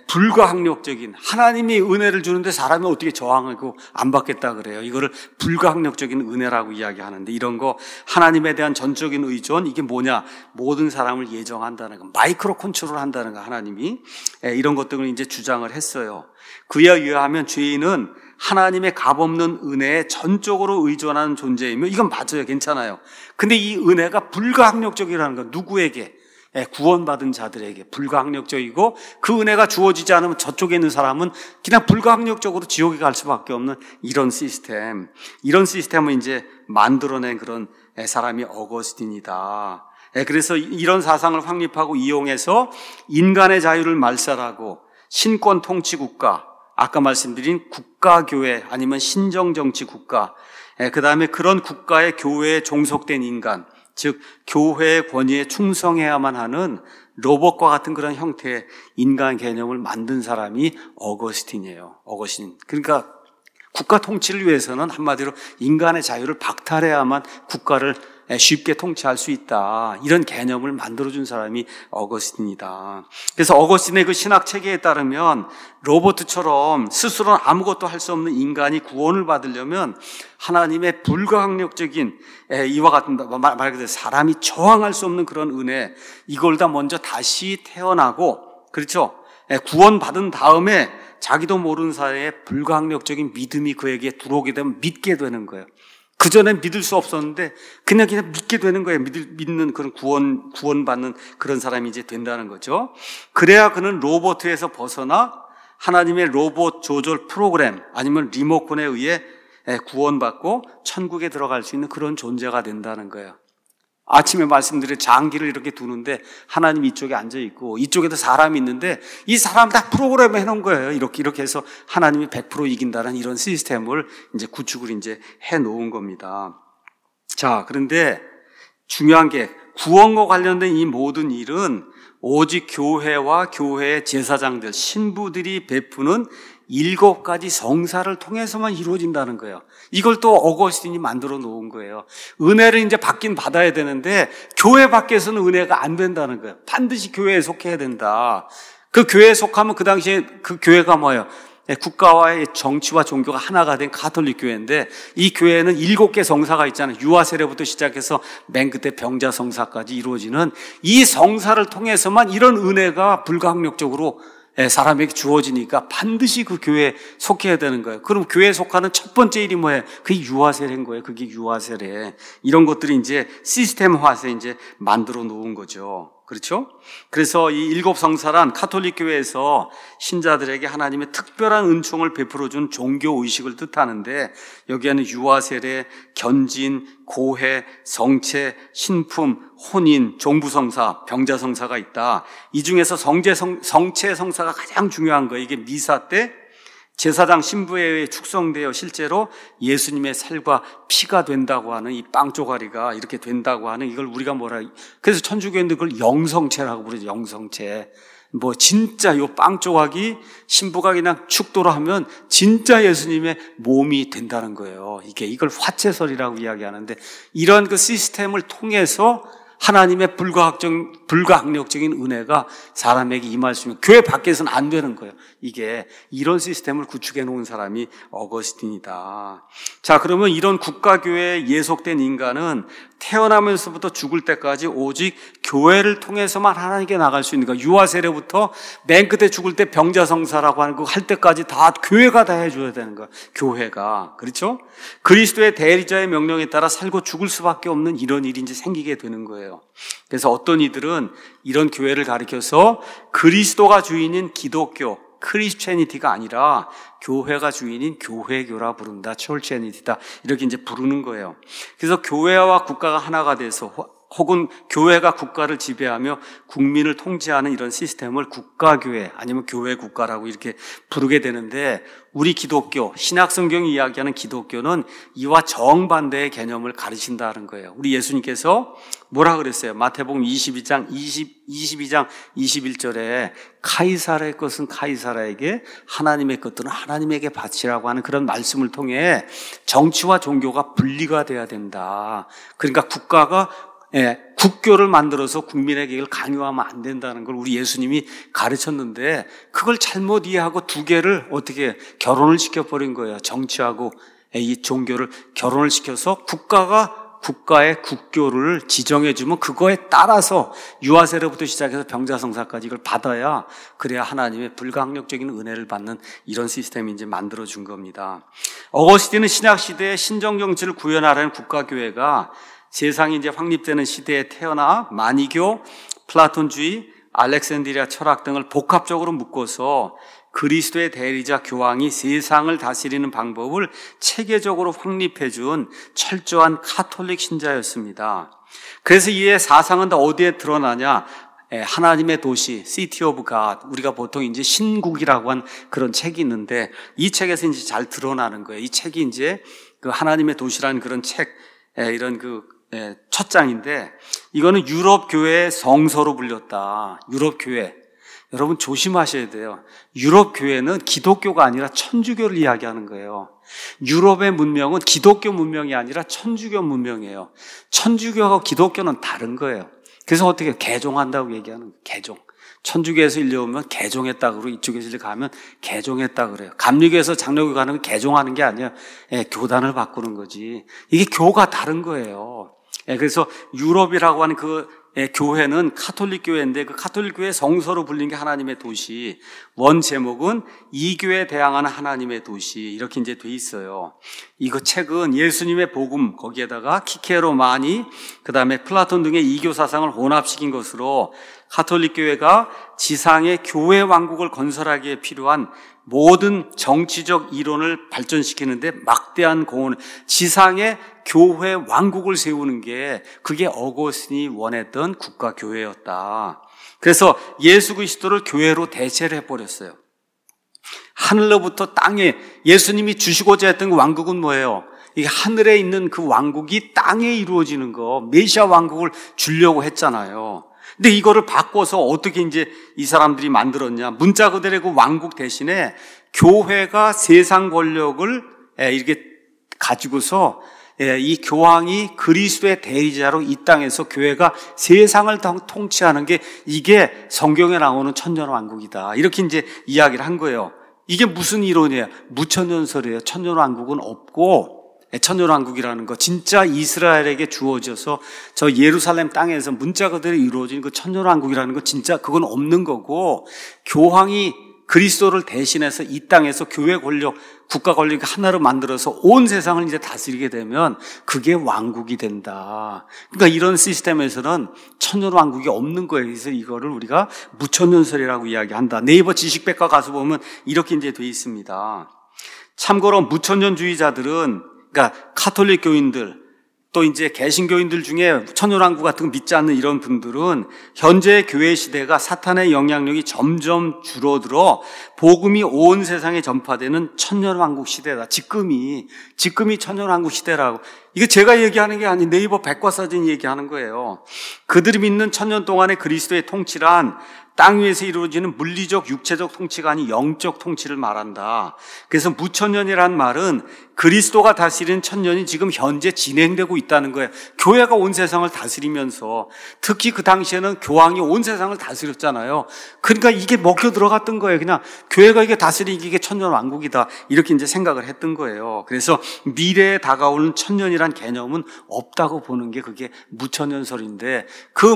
불가항력적인, 하나님이 은혜를 주는데 사람이 어떻게 저항하고 안 받겠다 그래요. 이거를 불가항력적인 은혜라고 이야기하는데, 이런 거 하나님에 대한 전적인 의존, 이게 뭐냐? 모든 사람을 예정한다는 거, 마이크로 컨트롤 한다는 거, 하나님이. 이런 것들을 이제 주장을 했어요. 그에 의하면 죄인은 하나님의 값없는 은혜에 전적으로 의존하는 존재이며, 이건 맞아요. 괜찮아요. 근데 이 은혜가 불가항력적이라는 건 누구에게? 구원받은 자들에게 불가항력적이고, 그 은혜가 주어지지 않으면 저쪽에 있는 사람은 그냥 불가항력적으로 지옥에 갈 수밖에 없는 이런 시스템. 이런 시스템을 이제 만들어낸 그런 사람이 어거스틴이다. 그래서 이런 사상을 확립하고 이용해서 인간의 자유를 말살하고 신권 통치 국가, 아까 말씀드린 국가교회 아니면 신정정치 국가, 그 다음에 그런 국가의 교회에 종속된 인간, 즉 교회의 권위에 충성해야만 하는 로봇과 같은 그런 형태의 인간 개념을 만든 사람이 어거스틴이에요. 어거스틴. 그러니까 국가 통치를 위해서는 한마디로 인간의 자유를 박탈해야만 국가를 쉽게 통치할 수 있다. 이런 개념을 만들어준 사람이 어거스틴이다. 그래서 어거스틴의 그 신학 체계에 따르면 로봇처럼 스스로는 아무것도 할 수 없는 인간이 구원을 받으려면 하나님의 불가항력적인 이와 같은 말 그대로 사람이 저항할 수 없는 그런 은혜, 이걸 다 먼저 다시 태어나고, 그렇죠? 구원받은 다음에 자기도 모르는 사이에 불가항력적인 믿음이 그에게 들어오게 되면 믿게 되는 거예요. 그전엔 믿을 수 없었는데 그냥 믿게 되는 거예요. 믿는 그런 구원받는 그런 사람이 이제 된다는 거죠. 그래야 그는 로봇에서 벗어나 하나님의 로봇 조절 프로그램 아니면 리모컨에 의해 구원받고 천국에 들어갈 수 있는 그런 존재가 된다는 거예요. 아침에 말씀드린 장기를 이렇게 두는데 하나님 이쪽에 앉아 있고 이쪽에도 사람이 있는데 이 사람 다 프로그램 해놓은 거예요. 이렇게 해서 하나님이 100% 이긴다는 이런 시스템을 이제 구축을 이제 해놓은 겁니다. 자, 그런데 중요한 게 구원과 관련된 이 모든 일은 오직 교회와 교회의 제사장들, 신부들이 베푸는 7가지 성사를 통해서만 이루어진다는 거예요. 이걸 또 어거스틴이 만들어 놓은 거예요. 은혜를 이제 받긴 받아야 되는데 교회 밖에서는 은혜가 안 된다는 거예요. 반드시 교회에 속해야 된다. 그 교회에 속하면 그 당시에 그 교회가 뭐예요? 국가와의 정치와 종교가 하나가 된 가톨릭 교회인데, 이 교회는 7개 성사가 있잖아요. 유아 세례부터 시작해서 맨 끝에 병자 성사까지 이루어지는 이 성사를 통해서만 이런 은혜가 불가항력적으로 사람에게 주어지니까 반드시 그 교회에 속해야 되는 거예요. 그럼 교회에 속하는 첫 번째 일이 뭐예요? 그게 유아 세례인 거예요. 그게 유아 세례. 이런 것들이 이제 시스템화해서 이제 만들어 놓은 거죠. 그렇죠? 그래서 이 7성사란 가톨릭 교회에서 신자들에게 하나님의 특별한 은총을 베풀어준 종교 의식을 뜻하는데, 여기에는 유아 세례, 견진, 고해, 성체, 신품, 혼인, 종부성사, 병자성사가 있다. 이 중에서 성체 성사가 가장 중요한 거예요. 이게 미사 때 제사장 신부에 의해 축성되어 실제로 예수님의 살과 피가 된다고 하는 이 빵 조가리가 이렇게 된다고 하는 이걸 우리가 그래서 천주교인들 그걸 영성체라고 부르죠. 영성체. 진짜 요 빵 조각이 신부가 그냥 축도로 하면 진짜 예수님의 몸이 된다는 거예요. 이걸 화채설이라고 이야기하는데, 이런 그 시스템을 통해서 하나님의 불가항력적인 은혜가 사람에게 임할 수 있는, 교회 밖에서는 안 되는 거예요. 이런 시스템을 구축해 놓은 사람이 어거스틴이다. 자, 그러면 이런 국가교회에 예속된 인간은 태어나면서부터 죽을 때까지 오직 교회를 통해서만 하나님께 나갈 수 있는 거예요. 유아 세례부터 맨 끝에 죽을 때 병자성사라고 하는 거 할 때까지 다 교회가 다 해줘야 되는 거예요. 교회가. 그렇죠? 그리스도의 대리자의 명령에 따라 살고 죽을 수밖에 없는 이런 일이 이제 생기게 되는 거예요. 그래서 어떤 이들은 이런 교회를 가리켜서 그리스도가 주인인 기독교, 크리스체니티가 아니라 교회가 주인인 교회교라 부른다. 철체니티다. 이렇게 이제 부르는 거예요. 그래서 교회와 국가가 하나가 돼서, 혹은 교회가 국가를 지배하며 국민을 통치하는 이런 시스템을 국가교회 아니면 교회국가라고 이렇게 부르게 되는데, 우리 기독교, 신약성경이 이야기하는 기독교는 이와 정반대의 개념을 가르친다는 거예요. 우리 예수님께서 뭐라 그랬어요? 마태복음 22장 21절에 카이사르의 것은 카이사르에게, 하나님의 것들은 하나님에게 바치라고 하는 그런 말씀을 통해 정치와 종교가 분리가 돼야 된다. 그러니까 국가가 국교를 만들어서 국민에게 이걸 강요하면 안 된다는 걸 우리 예수님이 가르쳤는데, 그걸 잘못 이해하고 두 개를 어떻게 결혼을 시켜버린 거예요. 정치하고 이 종교를 결혼을 시켜서 국가가 국가의 국교를 지정해주면 그거에 따라서 유아 세례부터 시작해서 병자성사까지 이걸 받아야, 그래야 하나님의 불가항력적인 은혜를 받는 이런 시스템이 이제 만들어준 겁니다. 어거스틴은 신약시대에 신정정치를 구현하려는 국가교회가 세상이 이제 확립되는 시대에 태어나 마니교, 플라톤주의, 알렉산드리아 철학 등을 복합적으로 묶어서 그리스도의 대리자 교황이 세상을 다스리는 방법을 체계적으로 확립해준 철저한 카톨릭 신자였습니다. 그래서 이의 사상은 다 어디에 드러나냐? 하나님의 도시, City of God, 우리가 보통 이제 신국이라고 한 그런 책이 있는데, 이 책에서 이제 잘 드러나는 거예요. 이 책이 이제 그 하나님의 도시라는 그런 책, 이런 첫 장인데, 이거는 유럽 교회의 성서로 불렸다. 유럽 교회. 여러분 조심하셔야 돼요. 유럽 교회는 기독교가 아니라 천주교를 이야기하는 거예요. 유럽의 문명은 기독교 문명이 아니라 천주교 문명이에요. 천주교하고 기독교는 다른 거예요. 그래서 어떻게 개종한다고 얘기하는 거예요. 개종. 천주교에서 일려오면 개종했다 그러고, 이쪽에서 가면 개종했다 그래요. 감리교에서 장로교 가는 건 개종하는 게 아니에요. 교단을 바꾸는 거지. 이게 교가 다른 거예요. 그래서 유럽이라고 하는 교회는 카톨릭 교회인데, 그 카톨릭 교회 성서로 불린 게 하나님의 도시. 원 제목은 이교에 대항하는 하나님의 도시. 이렇게 이제 돼 있어요. 이거 책은 예수님의 복음, 거기에다가 키케로 마니, 그 다음에 플라톤 등의 이교 사상을 혼합시킨 것으로, 카톨릭 교회가 지상의 교회 왕국을 건설하기에 필요한 모든 정치적 이론을 발전시키는데 막대한 공헌, 지상의 교회 왕국을 세우는 게, 그게 어거스틴이 원했던 국가교회였다. 그래서 예수 그리스도를 교회로 대체를 해버렸어요. 하늘로부터 땅에 예수님이 주시고자 했던 그 왕국은 뭐예요? 이게 하늘에 있는 그 왕국이 땅에 이루어지는 거, 메시아 왕국을 주려고 했잖아요. 근데 이거를 바꿔서 어떻게 이제 이 사람들이 만들었냐? 문자 그대로 그 왕국 대신에 교회가 세상 권력을 이렇게 가지고서 이 교황이 그리스도의 대리자로 이 땅에서 교회가 세상을 통치하는 게 이게 성경에 나오는 천년왕국이다. 이렇게 이제 이야기를 한 거예요. 이게 무슨 이론이에요? 무천년설이에요. 천년왕국은 없고, 천년왕국이라는 거 진짜 이스라엘에게 주어져서 저 예루살렘 땅에서 문자 그대로 이루어진 그 천년왕국이라는 거 진짜 그건 없는 거고, 교황이 그리스도를 대신해서 이 땅에서 교회 권력, 국가 권력이 하나로 만들어서 온 세상을 이제 다스리게 되면 그게 왕국이 된다. 그러니까 이런 시스템에서는 천년왕국이 없는 거예요. 그래서 이거를 우리가 무천년설이라고 이야기한다. 네이버 지식백과 가서 보면 이렇게 이제 돼 있습니다. 참고로 무천년주의자들은, 그러니까 카톨릭 교인들, 또 이제 개신교인들 중에 천년왕국 같은 거 믿지 않는 이런 분들은 현재 교회 시대가 사탄의 영향력이 점점 줄어들어 복음이 온 세상에 전파되는 천년왕국 시대다. 지금이 천년왕국 시대라고. 이거 제가 얘기하는 게 아니 네이버 백과사전이 얘기하는 거예요. 그들이 믿는 천년 동안의 그리스도의 통치란 땅 위에서 이루어지는 물리적, 육체적 통치가 아닌 영적 통치를 말한다. 그래서 무천년이라는 말은 그리스도가 다스리는 천년이 지금 현재 진행되고 있다는 거예요. 교회가 온 세상을 다스리면서, 특히 그 당시에는 교황이 온 세상을 다스렸잖아요. 그러니까 이게 먹혀 들어갔던 거예요. 그냥 교회가 이게 다스리기 이게 천년왕국이다. 이렇게 이제 생각을 했던 거예요. 그래서 미래에 다가오는 천년이란 개념은 없다고 보는 게 그게 무천년설인데, 그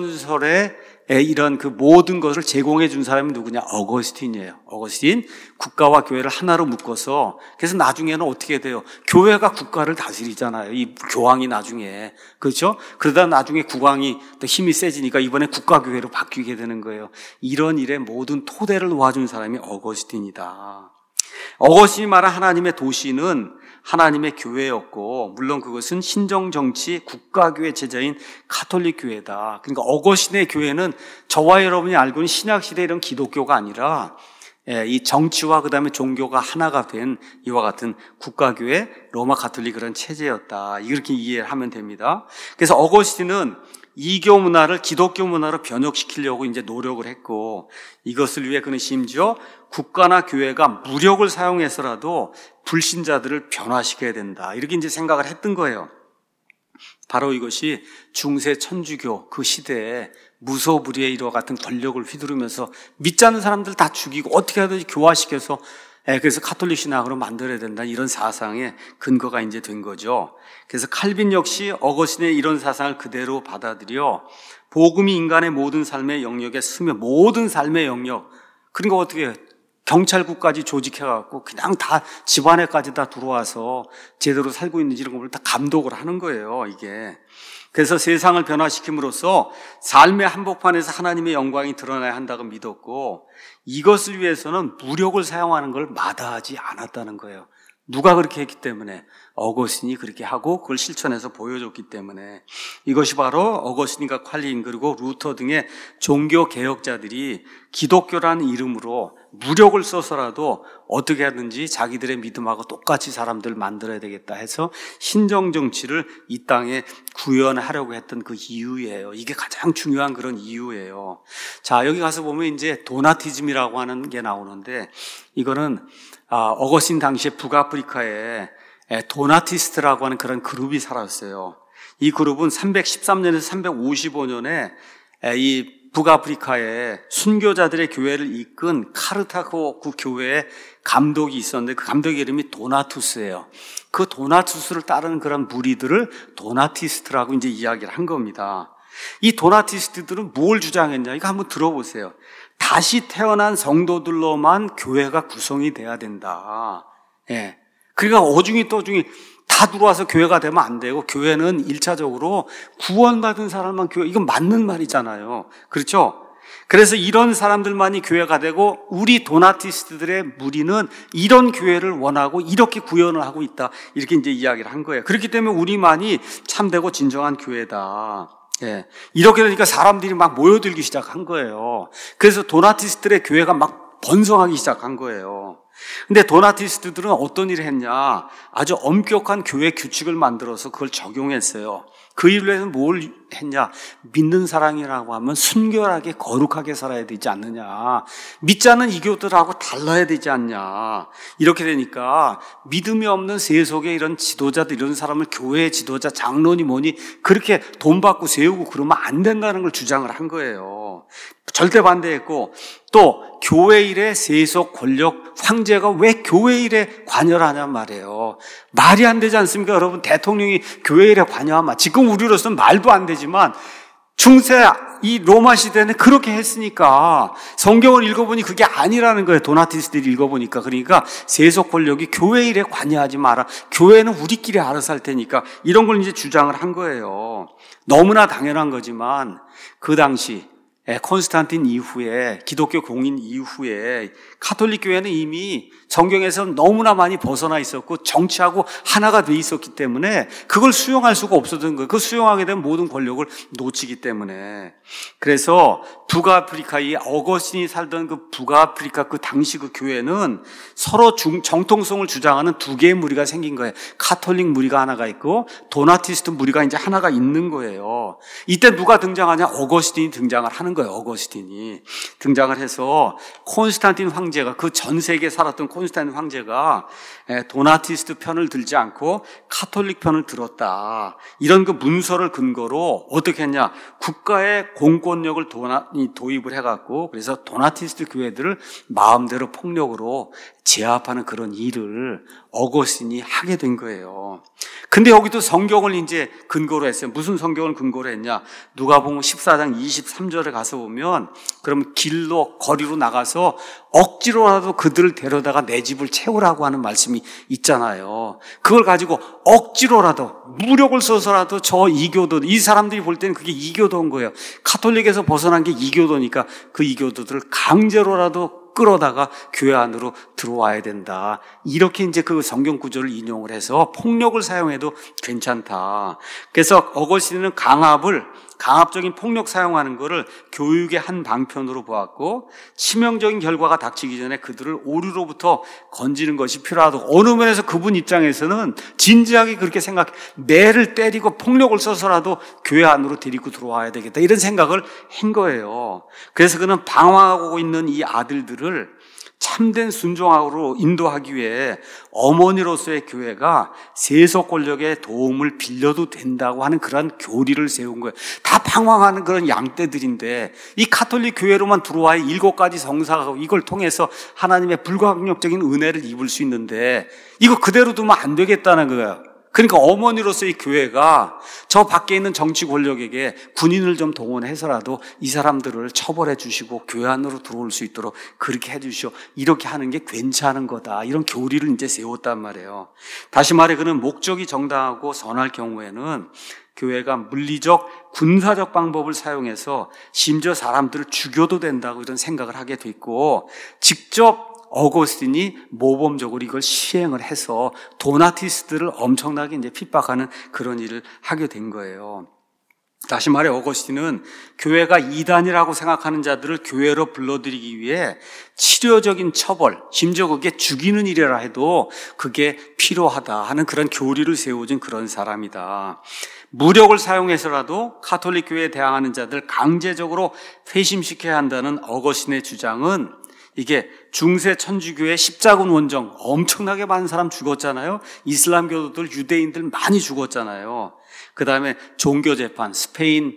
무천년설에 이런 그 모든 것을 제공해 준 사람이 누구냐? 어거스틴이에요. 어거스틴, 국가와 교회를 하나로 묶어서, 그래서 나중에는 어떻게 돼요? 교회가 국가를 다스리잖아요. 이 교황이 나중에. 그렇죠? 그러다 나중에 국왕이 또 힘이 세지니까 이번에 국가교회로 바뀌게 되는 거예요. 이런 일에 모든 토대를 놓아준 사람이 어거스틴이다. 어거스틴이 말한 하나님의 도시는 하나님의 교회였고, 물론 그것은 신정정치 국가교회 제자인 카톨릭 교회다. 그러니까 어거스틴의 교회는 저와 여러분이 알고 있는 신약시대 이런 기독교가 아니라 이 정치와 그 다음에 종교가 하나가 된 이와 같은 국가교회 로마 가톨릭 그런 체제였다. 이렇게 이해하면 됩니다. 그래서 어거스틴은 이교 문화를 기독교 문화로 변혁시키려고 이제 노력을 했고, 이것을 위해 그는 심지어 국가나 교회가 무력을 사용해서라도 불신자들을 변화시켜야 된다. 이렇게 이제 생각을 했던 거예요. 바로 이것이 중세 천주교 그 시대에 무소불위의 이와 같은 권력을 휘두르면서 믿지 않는 사람들 다 죽이고 어떻게 하든지 교화시켜서, 그래서 카톨릭 신학으로 만들어야 된다. 이런 사상의 근거가 이제 된 거죠. 그래서 칼빈 역시 어거스틴의 이런 사상을 그대로 받아들여 복음이 인간의 모든 삶의 영역에 스며, 모든 삶의 영역, 그러니까 어떻게 해요? 경찰국까지 조직해갖고 그냥 다 집안에까지 다 들어와서 제대로 살고 있는지 이런 걸 다 감독을 하는 거예요, 이게. 그래서 세상을 변화시킴으로써 삶의 한복판에서 하나님의 영광이 드러나야 한다고 믿었고, 이것을 위해서는 무력을 사용하는 걸 마다하지 않았다는 거예요. 누가 그렇게 했기 때문에? 어거스틴이 그렇게 하고 그걸 실천해서 보여줬기 때문에. 이것이 바로 어거스틴과 칼빈 그리고 루터 등의 종교 개혁자들이 기독교라는 이름으로 무력을 써서라도 어떻게 하든지 자기들의 믿음하고 똑같이 사람들 만들어야 되겠다 해서 신정정치를 이 땅에 구현하려고 했던 그 이유예요. 이게 가장 중요한 그런 이유예요. 자, 여기 가서 보면 이제 도나티즘이라고 하는 게 나오는데, 이거는 어거스틴 당시에 북아프리카에 도나티스트라고 하는 그런 그룹이 살았어요. 이 그룹은 313년에서 355년에 이 북아프리카에 순교자들의 교회를 이끈 카르타고 그 교회에 감독이 있었는데, 그 감독의 이름이 도나투스예요. 그 도나투스를 따르는 그런 무리들을 도나티스트라고 이제 이야기를 한 겁니다. 이 도나티스트들은 뭘 주장했냐? 이거 한번 들어보세요. 다시 태어난 성도들로만 교회가 구성이 돼야 된다. 그러니까 어중이 떠중이 다 들어와서 교회가 되면 안 되고, 교회는 1차적으로 구원받은 사람만 교회, 이건 맞는 말이잖아요. 그렇죠? 그래서 이런 사람들만이 교회가 되고, 우리 도나티스트들의 무리는 이런 교회를 원하고 이렇게 구현을 하고 있다. 이렇게 이제 이야기를 한 거예요. 그렇기 때문에 우리만이 참되고 진정한 교회다. 이렇게 되니까 사람들이 막 모여들기 시작한 거예요. 그래서 도나티스트들의 교회가 막 번성하기 시작한 거예요. 근데 도나티스트들은 어떤 일을 했냐? 아주 엄격한 교회 규칙을 만들어서 그걸 적용했어요. 그 일로 해서 뭘 했냐? 믿는 사람이라고 하면 순결하게 거룩하게 살아야 되지 않느냐? 믿지 않는 이교들하고 달라야 되지 않냐? 이렇게 되니까 믿음이 없는 세속의 이런 지도자들, 이런 사람을 교회의 지도자, 장로니 뭐니 그렇게 돈 받고 세우고 그러면 안 된다는 걸 주장을 한 거예요. 절대 반대했고, 또 교회 일에 세속 권력 황제가 왜 교회 일에 관여를 하냔 말이에요. 말이 안 되지 않습니까? 여러분, 대통령이 교회 일에 관여하면 지금 우리로서는 말도 안 되지만 중세 이 로마 시대는 그렇게 했으니까 성경을 읽어보니 그게 아니라는 거예요. 도나티스트들이 읽어보니까. 그러니까 세속 권력이 교회 일에 관여하지 마라. 교회는 우리끼리 알아서 할 테니까 이런 걸 이제 주장을 한 거예요. 너무나 당연한 거지만 그 당시 콘스탄틴 이후에, 기독교 공인 이후에 가톨릭 교회는 이미 성경에서 너무나 많이 벗어나 있었고 정치하고 하나가 돼 있었기 때문에 그걸 수용할 수가 없었던 거예요. 그 수용하게 되면 모든 권력을 놓치기 때문에. 그래서 북아프리카, 이 어거스틴이 살던 그 북아프리카 그 당시 그 교회는 서로 정통성을 주장하는 두 개의 무리가 생긴 거예요. 가톨릭 무리가 하나가 있고 도나티스트 무리가 이제 하나가 있는 거예요. 이때 누가 등장하냐? 어거스틴이 등장을 하는 거예요. 어거스틴이 등장을 해서 콘스탄틴 황제가, 그 전 세계에 살았던 콘스탄틴 황제가 도나티스트 편을 들지 않고 가톨릭 편을 들었다. 이런 그 문서를 근거로 어떻게 했냐? 국가의 공권력을 도입을 해갖고 그래서 도나티스트 교회들을 마음대로 폭력으로 제압하는 그런 일을 어거스틴이 하게 된 거예요. 근데 여기도 성경을 이제 근거로 했어요. 무슨 성경을 근거로 했냐? 누가복음 14장 23절에 가서 보면, 그럼 길로, 거리로 나가서 억지로라도 그들을 데려다가 내 집을 채우라고 하는 말씀이 있잖아요. 그걸 가지고 억지로라도, 무력을 써서라도 저 이교도, 이 사람들이 볼 때는 그게 이교도인 거예요. 가톨릭에서 벗어난 게 이교도니까 그 이교도들을 강제로라도 끌어다가 교회 안으로 들어와야 된다. 이렇게 이제 그 성경 구절을 인용을 해서 폭력을 사용해도 괜찮다. 그래서 어거스틴은 강압적인 폭력 사용하는 것을 교육의 한 방편으로 보았고, 치명적인 결과가 닥치기 전에 그들을 오류로부터 건지는 것이 필요하다고. 어느 면에서 그분 입장에서는 진지하게 그렇게 생각해. 매를 때리고 폭력을 써서라도 교회 안으로 데리고 들어와야 되겠다, 이런 생각을 한 거예요. 그래서 그는 방황하고 있는 이 아들들을 참된 순종으로 인도하기 위해 어머니로서의 교회가 세속 권력의 도움을 빌려도 된다고 하는 그런 교리를 세운 거예요. 다 방황하는 그런 양떼들인데 이 가톨릭 교회로만 들어와야 7가지 성사하고 이걸 통해서 하나님의 불가항력적인 은혜를 입을 수 있는데 이거 그대로 두면 안 되겠다는 거예요. 그러니까 어머니로서의 교회가 저 밖에 있는 정치 권력에게 군인을 좀 동원해서라도 이 사람들을 처벌해 주시고 교회 안으로 들어올 수 있도록 그렇게 해 주시오. 이렇게 하는 게 괜찮은 거다. 이런 교리를 이제 세웠단 말이에요. 다시 말해 그는 목적이 정당하고 선할 경우에는 교회가 물리적, 군사적 방법을 사용해서 심지어 사람들을 죽여도 된다고 이런 생각을 하게 됐고, 직접 어거스틴이 모범적으로 이걸 시행을 해서 도나티스트들을 엄청나게 이제 핍박하는 그런 일을 하게 된 거예요. 다시 말해 어거스틴은 교회가 이단이라고 생각하는 자들을 교회로 불러들이기 위해 치료적인 처벌, 심지어 그게 죽이는 일이라 해도 그게 필요하다 하는 그런 교리를 세워준 그런 사람이다. 무력을 사용해서라도 가톨릭 교회에 대항하는 자들 강제적으로 회심시켜야 한다는 어거스틴의 주장은, 이게 중세 천주교의 십자군 원정 엄청나게 많은 사람 죽었잖아요. 이슬람교도들, 유대인들 많이 죽었잖아요. 그 다음에 종교재판, 스페인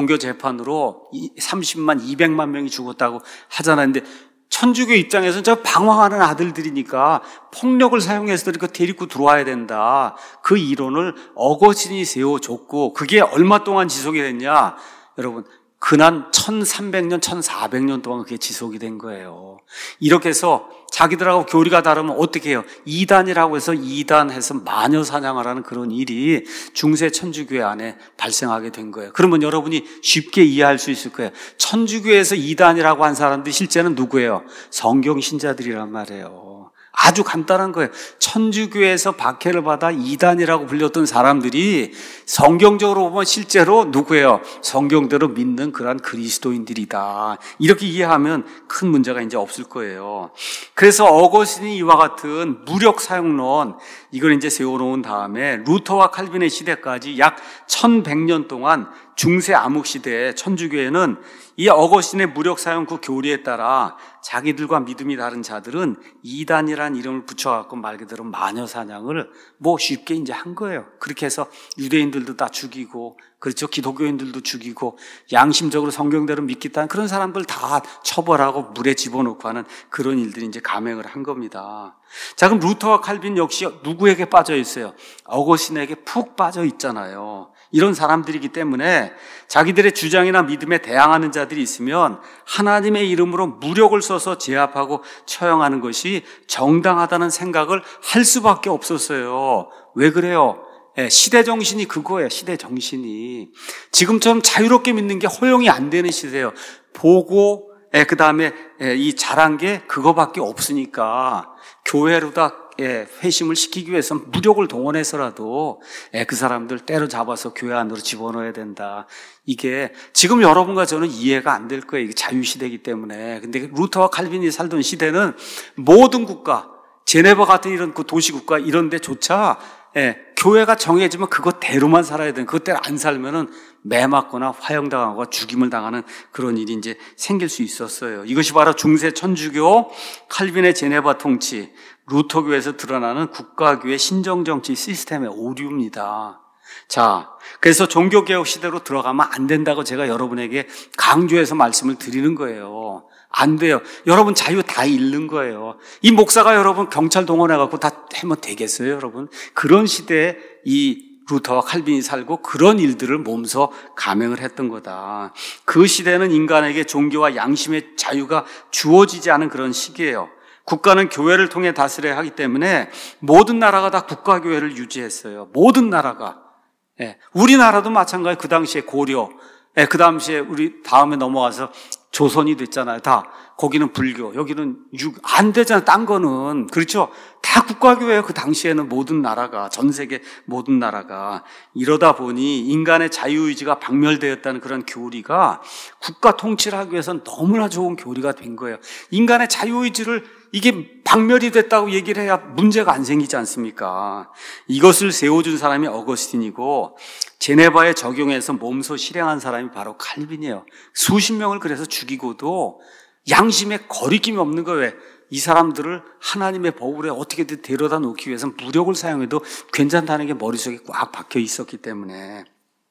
종교재판으로 30만, 200만 명이 죽었다고 하잖아요. 근데 천주교 입장에서는 저 방황하는 아들들이니까 폭력을 사용해서 이렇게 데리고 들어와야 된다. 그 이론을 어거스틴이 세워줬고, 그게 얼마 동안 지속이 됐냐? 여러분, 근한 1300년, 1400년 동안 그게 지속이 된 거예요. 이렇게 해서 자기들하고 교리가 다르면 어떻게 해요? 이단이라고 해서 이단해서 마녀 사냥을 하는 그런 일이 중세 천주교회 안에 발생하게 된 거예요. 그러면 여러분이 쉽게 이해할 수 있을 거예요. 천주교에서 이단이라고 한 사람들이 실제는 누구예요? 성경 신자들이란 말이에요. 아주 간단한 거예요. 천주교에서 박해를 받아 이단이라고 불렸던 사람들이 성경적으로 보면 실제로 누구예요? 성경대로 믿는 그러한 그리스도인들이다. 이렇게 이해하면 큰 문제가 이제 없을 거예요. 그래서 어거스틴이 이와 같은 무력 사용론, 이걸 이제 세워놓은 다음에 루터와 칼빈의 시대까지 약 1100년 동안 중세 암흑 시대에 천주교회는 이 어거스틴의 무력 사용 그 교리에 따라 자기들과 믿음이 다른 자들은 이단이라는 이름을 붙여갖고 말 그대로 마녀 사냥을 쉽게 이제 한 거예요. 그렇게 해서 유대인들도 다 죽이고, 그렇죠. 기독교인들도 죽이고, 양심적으로 성경대로 믿겠다는 그런 사람들 다 처벌하고 물에 집어넣고 하는 그런 일들이 이제 감행을 한 겁니다. 자, 그럼 루터와 칼빈 역시 누구에게 빠져 있어요? 어거스틴에게 푹 빠져 있잖아요. 이런 사람들이기 때문에 자기들의 주장이나 믿음에 대항하는 자들이 있으면 하나님의 이름으로 무력을 써서 제압하고 처형하는 것이 정당하다는 생각을 할 수밖에 없었어요. 왜 그래요? 시대 정신이 그거예요. 시대 정신이. 지금처럼 자유롭게 믿는 게 허용이 안 되는 시대예요. 보고 그 다음에 이 잘한 게 그거밖에 없으니까 교회로다 회심을 시키기 위해서 무력을 동원해서라도 그 사람들 때려잡아서 교회 안으로 집어넣어야 된다. 이게 지금 여러분과 저는 이해가 안 될 거예요. 이게 자유시대이기 때문에. 근데 루터와 칼빈이 살던 시대는 모든 국가, 제네바 같은 이런 그 도시국가 이런 데조차 교회가 정해지면 그것대로만 살아야 되는, 그것대로 안 살면은 매 맞거나 화형당하고 죽임을 당하는 그런 일이 이제 생길 수 있었어요. 이것이 바로 중세 천주교, 칼빈의 제네바 통치, 루터교에서 드러나는 국가교회 신정정치 시스템의 오류입니다. 자, 그래서 종교개혁 시대로 들어가면 안 된다고 제가 여러분에게 강조해서 말씀을 드리는 거예요. 안 돼요. 여러분 자유 다 잃는 거예요. 이 목사가 여러분 경찰 동원해갖고 다 하면 되겠어요, 여러분? 그런 시대에 이 루터와 칼빈이 살고 그런 일들을 몸소 감행을 했던 거다. 그 시대는 인간에게 종교와 양심의 자유가 주어지지 않은 그런 시기예요. 국가는 교회를 통해 다스려야 하기 때문에 모든 나라가 다 국가교회를 유지했어요. 모든 나라가. 우리나라도 마찬가지. 그 당시에 고려, 그 당시에 우리 다음에 넘어가서 조선이 됐잖아요. 다 거기는 불교, 여기는 안 되잖아요. 딴 거는. 그렇죠? 다 국가교회예요. 그 당시에는 모든 나라가, 전 세계 모든 나라가. 이러다 보니 인간의 자유의지가 박멸되었다는 그런 교리가 국가 통치를 하기 위해서는 너무나 좋은 교리가 된 거예요. 인간의 자유의지를 이게 박멸이 됐다고 얘기를 해야 문제가 안 생기지 않습니까? 이것을 세워준 사람이 어거스틴이고 제네바에 적용해서 몸소 실행한 사람이 바로 칼빈이에요. 수십 명을 그래서 죽이고도 양심에 거리낌이 없는 거예요. 이 사람들을 하나님의 법으로 어떻게든 데려다 놓기 위해서 무력을 사용해도 괜찮다는 게 머릿속에 꽉 박혀 있었기 때문에.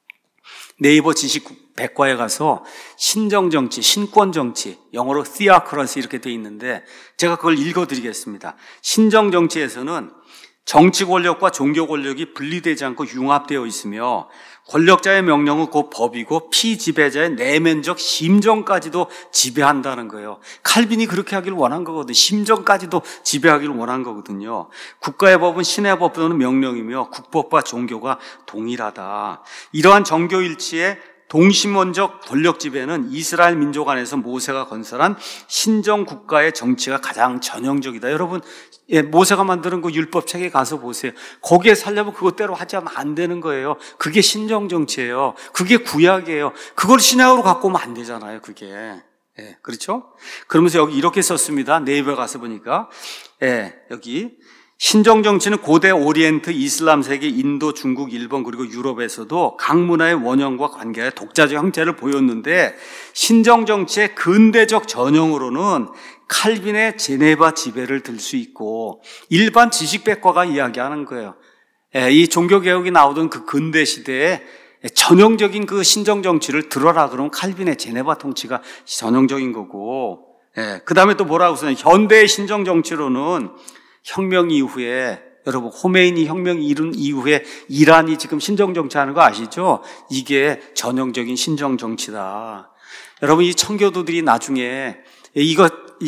네이버 지식 백과에 가서 신정정치, 신권정치, 영어로 theocracy 이렇게 돼 있는데 제가 그걸 읽어드리겠습니다. 신정정치에서는 정치 권력과 종교 권력이 분리되지 않고 융합되어 있으며 권력자의 명령은 곧 법이고 피지배자의 내면적 심정까지도 지배한다는 거예요. 칼빈이 그렇게 하기를 원한 거거든요. 심정까지도 지배하기를 원한 거거든요. 국가의 법은 신의 법도는 명령이며 국법과 종교가 동일하다. 이러한 정교일치의 동심원적 권력 지배는 이스라엘 민족 안에서 모세가 건설한 신정 국가의 정치가 가장 전형적이다. 여러분, 모세가 만드는 그 율법책에 가서 보세요. 거기에 살려면 그것대로 하지 않으면 안 되는 거예요. 그게 신정 정치예요. 그게 구약이에요. 그걸 신약으로 갖고 오면 안 되잖아요, 그게. 그렇죠? 그러면서 여기 이렇게 썼습니다. 네이버에 가서 보니까. 여기. 신정 정치는 고대 오리엔트, 이슬람 세계, 인도, 중국, 일본 그리고 유럽에서도 각 문화의 원형과 관계의 독자적 형태를 보였는데 신정 정치의 근대적 전형으로는 칼빈의 제네바 지배를 들 수 있고 일반 지식백과가 이야기하는 거예요. 이 종교개혁이 나오던 그 근대 시대에 전형적인 그 신정 정치를 들어라 그러면 칼빈의 제네바 통치가 전형적인 거고, 그 다음에 또 뭐라고 써요? 현대의 신정 정치로는 혁명 이후에, 여러분 호메이니 혁명 이룬 이후에 이란이 지금 신정 정치하는 거 아시죠? 이게 전형적인 신정 정치다. 여러분 이 청교도들이 나중에 이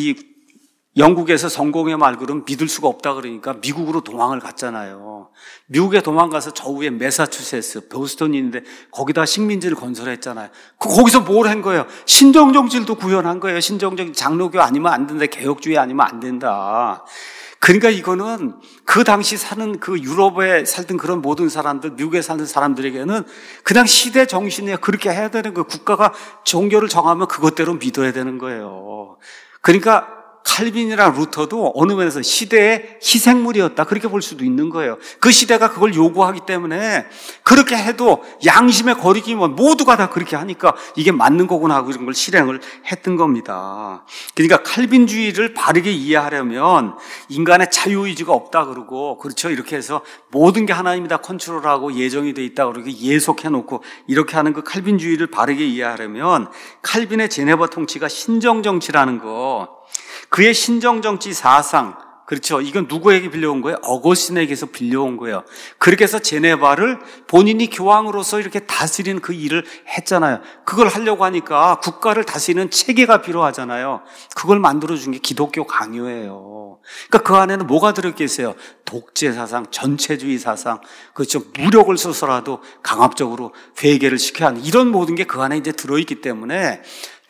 영국에서 성공의 말고는 믿을 수가 없다 그러니까 미국으로 도망을 갔잖아요. 미국에 도망가서 저 위에 매사추세츠, 보스턴이 있는데 거기다 식민지를 건설했잖아요. 거기서 뭘 한 거예요? 신정 정치를 또 구현한 거예요. 신정적 장로교 아니면 안 된다. 개혁주의 아니면 안 된다. 그러니까 이거는 그 당시 사는 그 유럽에 살던 그런 모든 사람들, 미국에 사는 사람들에게는 그냥 시대 정신이에요. 그렇게 해야 되는 거예요. 국가가 종교를 정하면 그것대로 믿어야 되는 거예요. 그러니까 칼빈이랑 루터도 어느 면에서 시대의 희생물이었다, 그렇게 볼 수도 있는 거예요. 그 시대가 그걸 요구하기 때문에 그렇게 해도 양심의 거리기면 모두가 다 그렇게 하니까 이게 맞는 거구나 하고 이런 걸 실행을 했던 겁니다. 그러니까 칼빈주의를 바르게 이해하려면 인간의 자유의지가 없다 그러고, 그렇죠, 이렇게 해서 모든 게 하나님이 다 컨트롤하고 예정이 돼 있다 그러고 예속해놓고 이렇게 하는 그 칼빈주의를 바르게 이해하려면 칼빈의 제네바 통치가 신정정치라는 거, 그의 신정정치 사상, 그렇죠, 이건 누구에게 빌려온 거예요? 어거스틴에게서 빌려온 거예요. 그렇게 해서 제네바를 본인이 교황으로서 이렇게 다스리는 그 일을 했잖아요. 그걸 하려고 하니까 국가를 다스리는 체계가 필요하잖아요. 그걸 만들어준 게 기독교 강요예요. 그러니까 그 안에는 뭐가 들어있겠어요? 독재 사상, 전체주의 사상, 그렇죠, 무력을 써서라도 강압적으로 회개를 시켜야 하는 이런 모든 게 그 안에 이제 들어있기 때문에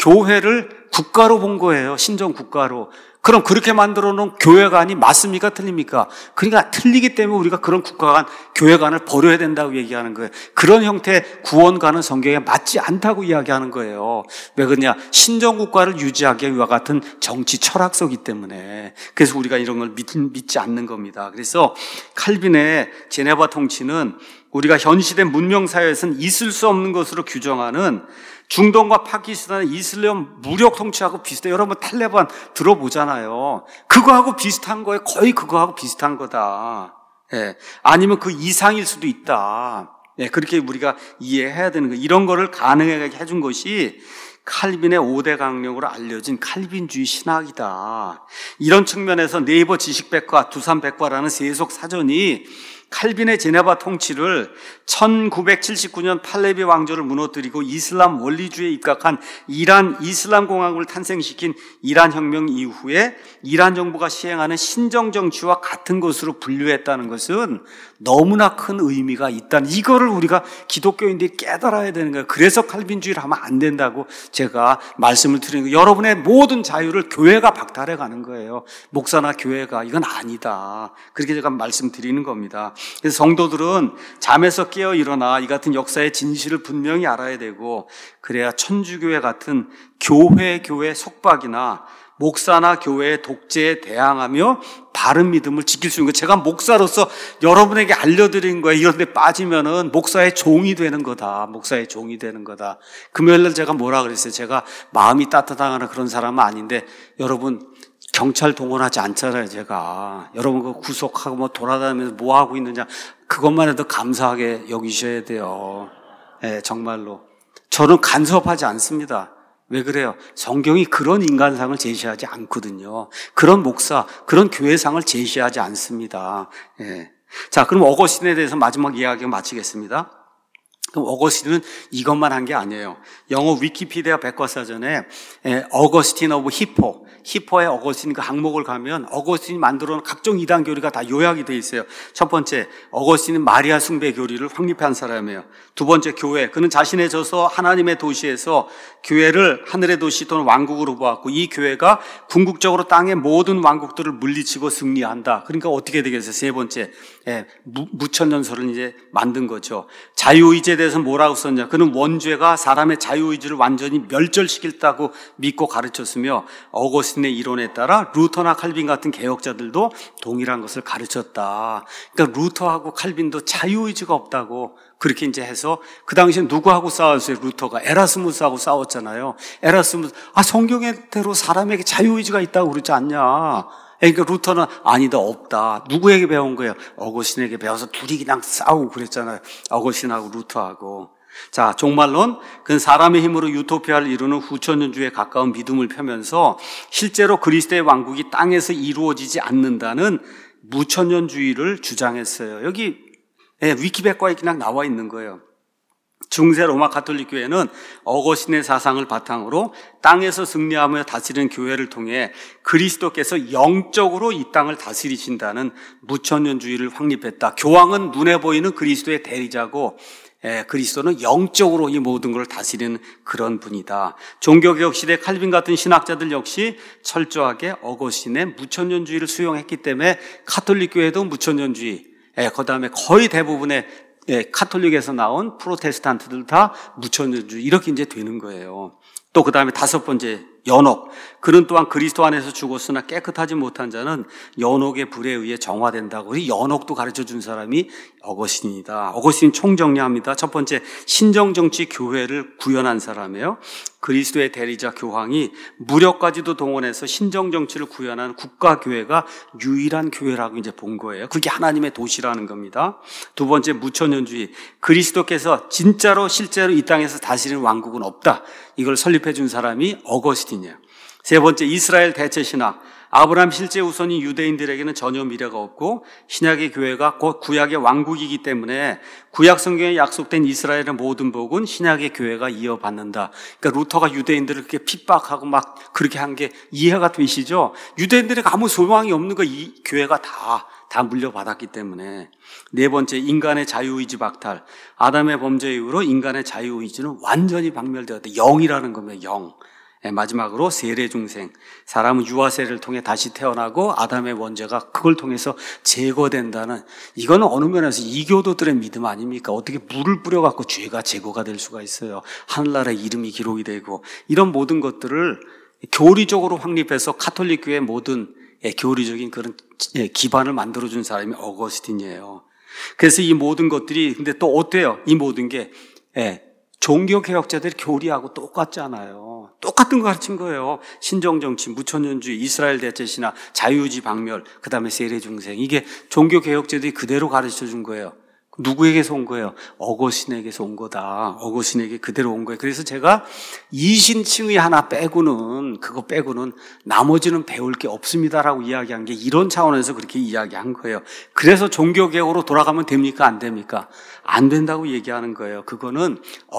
교회를 국가로 본 거예요. 신정 국가로. 그럼 그렇게 만들어 놓은 교회관이 맞습니까? 틀립니까? 그러니까 틀리기 때문에 우리가 그런 국가관, 교회관을 버려야 된다고 얘기하는 거예요. 그런 형태의 구원관은 성경에 맞지 않다고 이야기하는 거예요. 왜 그러냐? 신정 국가를 유지하기 위와 같은 정치 철학서기 때문에. 그래서 우리가 이런 걸 믿지 않는 겁니다. 그래서 칼빈의 제네바 통치는 우리가 현 시대 문명사회에서는 있을 수 없는 것으로 규정하는 중동과 파키스탄의 이슬람 무력 통치하고 비슷해요. 여러분 탈레반 들어보잖아요. 그거하고 비슷한 거예요. 거의 그거하고 비슷한 거다. 예. 아니면 그 이상일 수도 있다. 예. 그렇게 우리가 이해해야 되는 거예요. 이런 거를 가능하게 해준 것이 칼빈의 5대 강령으로 알려진 칼빈주의 신학이다. 이런 측면에서 네이버 지식백과, 두산백과라는 세속 사전이 칼빈의 제네바 통치를 1979년 팔레비 왕조를 무너뜨리고 이슬람 원리주의에 입각한 이란 이슬람 공화국을 탄생시킨 이란 혁명 이후에 이란 정부가 시행하는 신정 정치와 같은 것으로 분류했다는 것은 너무나 큰 의미가 있다. 이거를 우리가 기독교인들이 깨달아야 되는 거예요. 그래서 칼빈주의를 하면 안 된다고 제가 말씀을 드리는 거예요. 여러분의 모든 자유를 교회가 박탈해 가는 거예요. 목사나 교회가. 이건 아니다. 그렇게 제가 말씀드리는 겁니다. 그래서 성도들은 잠에서 깨어 일어나 이 같은 역사의 진실을 분명히 알아야 되고, 그래야 천주교회 같은 교회 속박이나 목사나 교회의 독재에 대항하며 바른 믿음을 지킬 수 있는 거예요. 제가 목사로서 여러분에게 알려드린 거예요. 이런 데 빠지면은 목사의 종이 되는 거다. 목사의 종이 되는 거다. 금요일날 제가 뭐라 그랬어요? 제가 마음이 따뜻한 그런 사람은 아닌데, 여러분 경찰 동원하지 않잖아요. 제가 여러분 그 구속하고 뭐 돌아다니면서 뭐 하고 있느냐, 그것만 해도 감사하게 여기셔야 돼요. 네, 정말로 저는 간섭하지 않습니다. 왜 그래요? 성경이 그런 인간상을 제시하지 않거든요. 그런 목사, 그런 교회상을 제시하지 않습니다. 예. 자, 그럼 어거스틴에 대해서 마지막 이야기 마치겠습니다. 그럼 어거스틴은 이것만 한 게 아니에요. 영어 위키피디아 백과사전에 어거스틴 오브 히포의 어거스틴 그 항목을 가면 어거스틴이 만들어 놓은 각종 이단 교리가 다 요약이 되어 있어요. 첫 번째, 어거스틴은 마리아 숭배 교리를 확립한 사람이에요. 두 번째, 교회. 그는 자신의 저서 하나님의 도시에서 교회를 하늘의 도시 또는 왕국으로 보았고, 이 교회가 궁극적으로 땅의 모든 왕국들을 물리치고 승리한다. 그러니까 어떻게 되겠어요? 세 번째, 무천년설을 이제 만든 거죠. 자유의지에 대해서 뭐라고 썼냐? 그는 원죄가 사람의 자유의지를 완전히 멸절시켰다고 믿고 가르쳤으며, 어거스틴의 이론에 따라 루터나 칼빈 같은 개혁자들도 동일한 것을 가르쳤다. 그러니까 루터하고 칼빈도 자유의지가 없다고 그렇게 이제 해서, 그 당시에 누구하고 싸웠어요? 루터가 에라스무스하고 싸웠잖아요. 에라스무스, 성경대로 사람에게 자유의지가 있다고 그러지 않냐? 그러니까 루터는 아니다, 없다. 누구에게 배운 거예요? 어거스틴에게 배워서 둘이 그냥 싸우고 그랬잖아요. 어거스틴하고 루터하고. 자, 종말론, 그는 사람의 힘으로 유토피아를 이루는 후천년주에 가까운 믿음을 펴면서 실제로 그리스도의 왕국이 땅에서 이루어지지 않는다는 무천년주의를 주장했어요. 여기 위키백과에 그냥 나와 있는 거예요. 중세 로마 가톨릭 교회는 어거스틴의 사상을 바탕으로 땅에서 승리하며 다스리는 교회를 통해 그리스도께서 영적으로 이 땅을 다스리신다는 무천년주의를 확립했다. 교황은 눈에 보이는 그리스도의 대리자고, 그리스도는 영적으로 이 모든 걸 다스리는 그런 분이다. 종교개혁 시대 칼빈 같은 신학자들 역시 철저하게 어거스틴의 무천년주의를 수용했기 때문에 카톨릭 교회도 무천년주의, 그 다음에 거의 대부분의 카톨릭에서 나온 프로테스탄트들 다 무천년주의 이렇게 이제 되는 거예요. 또 그 다음에 다섯 번째 연옥. 그는 또한 그리스도 안에서 죽었으나 깨끗하지 못한 자는 연옥의 불에 의해 정화된다고. 이 연옥도 가르쳐 준 사람이 어거스틴이다. 어거스틴 총정리합니다. 첫 번째, 신정정치 교회를 구현한 사람이에요. 그리스도의 대리자 교황이 무력까지도 동원해서 신정정치를 구현한 국가교회가 유일한 교회라고 이제 본 거예요. 그게 하나님의 도시라는 겁니다. 두 번째, 무천년주의. 그리스도께서 진짜로 실제로 이 땅에서 다스리는 왕국은 없다. 이걸 설립해 준 사람이 어거스틴이에요. 세 번째, 이스라엘 대체 신학. 아브라함 실제 후손인 유대인들에게는 전혀 미래가 없고 신약의 교회가 곧 구약의 왕국이기 때문에 구약 성경에 약속된 이스라엘의 모든 복은 신약의 교회가 이어받는다. 그러니까 루터가 유대인들을 그렇게 핍박하고 막 그렇게 한 게 이해가 되시죠? 유대인들에게 아무 소망이 없는 거 이 교회가 다 물려받았기 때문에. 네 번째, 인간의 자유의지 박탈. 아담의 범죄 이후로 인간의 자유의지는 완전히 박멸되었다. 영이라는 겁니다. 영. 마지막으로 세례중생. 사람은 유아세례를 통해 다시 태어나고 아담의 원죄가 그걸 통해서 제거된다는, 이건 어느 면에서 이교도들의 믿음 아닙니까? 어떻게 물을 뿌려갖고 죄가 제거가 될 수가 있어요. 하늘나라의 이름이 기록이 되고, 이런 모든 것들을 교리적으로 확립해서 카톨릭 교회의 모든 교리적인 그런 기반을 만들어준 사람이 어거스틴이에요. 그래서 이 모든 것들이, 근데 또 어때요? 이 모든 게 종교개혁자들의 교리하고 똑같잖아요. 똑같은 거 가르친 거예요. 신정정치, 무천년주의, 이스라엘 대체신학, 자유의지 박멸, 그 다음에 세례중생. 이게 종교개혁자들이 그대로 가르쳐 준 거예요. 누구에게서 온 거예요? 어거스틴에게서 온 거다. 어거스틴에게 그대로 온 거예요. 그래서 제가 이신칭의 하나 빼고는, 그거 빼고는 나머지는 배울 게 없습니다라고 이야기한 게 이런 차원에서 그렇게 이야기한 거예요. 그래서 종교개혁으로 돌아가면 됩니까? 안 됩니까? 안 된다고 얘기하는 거예요. 그거는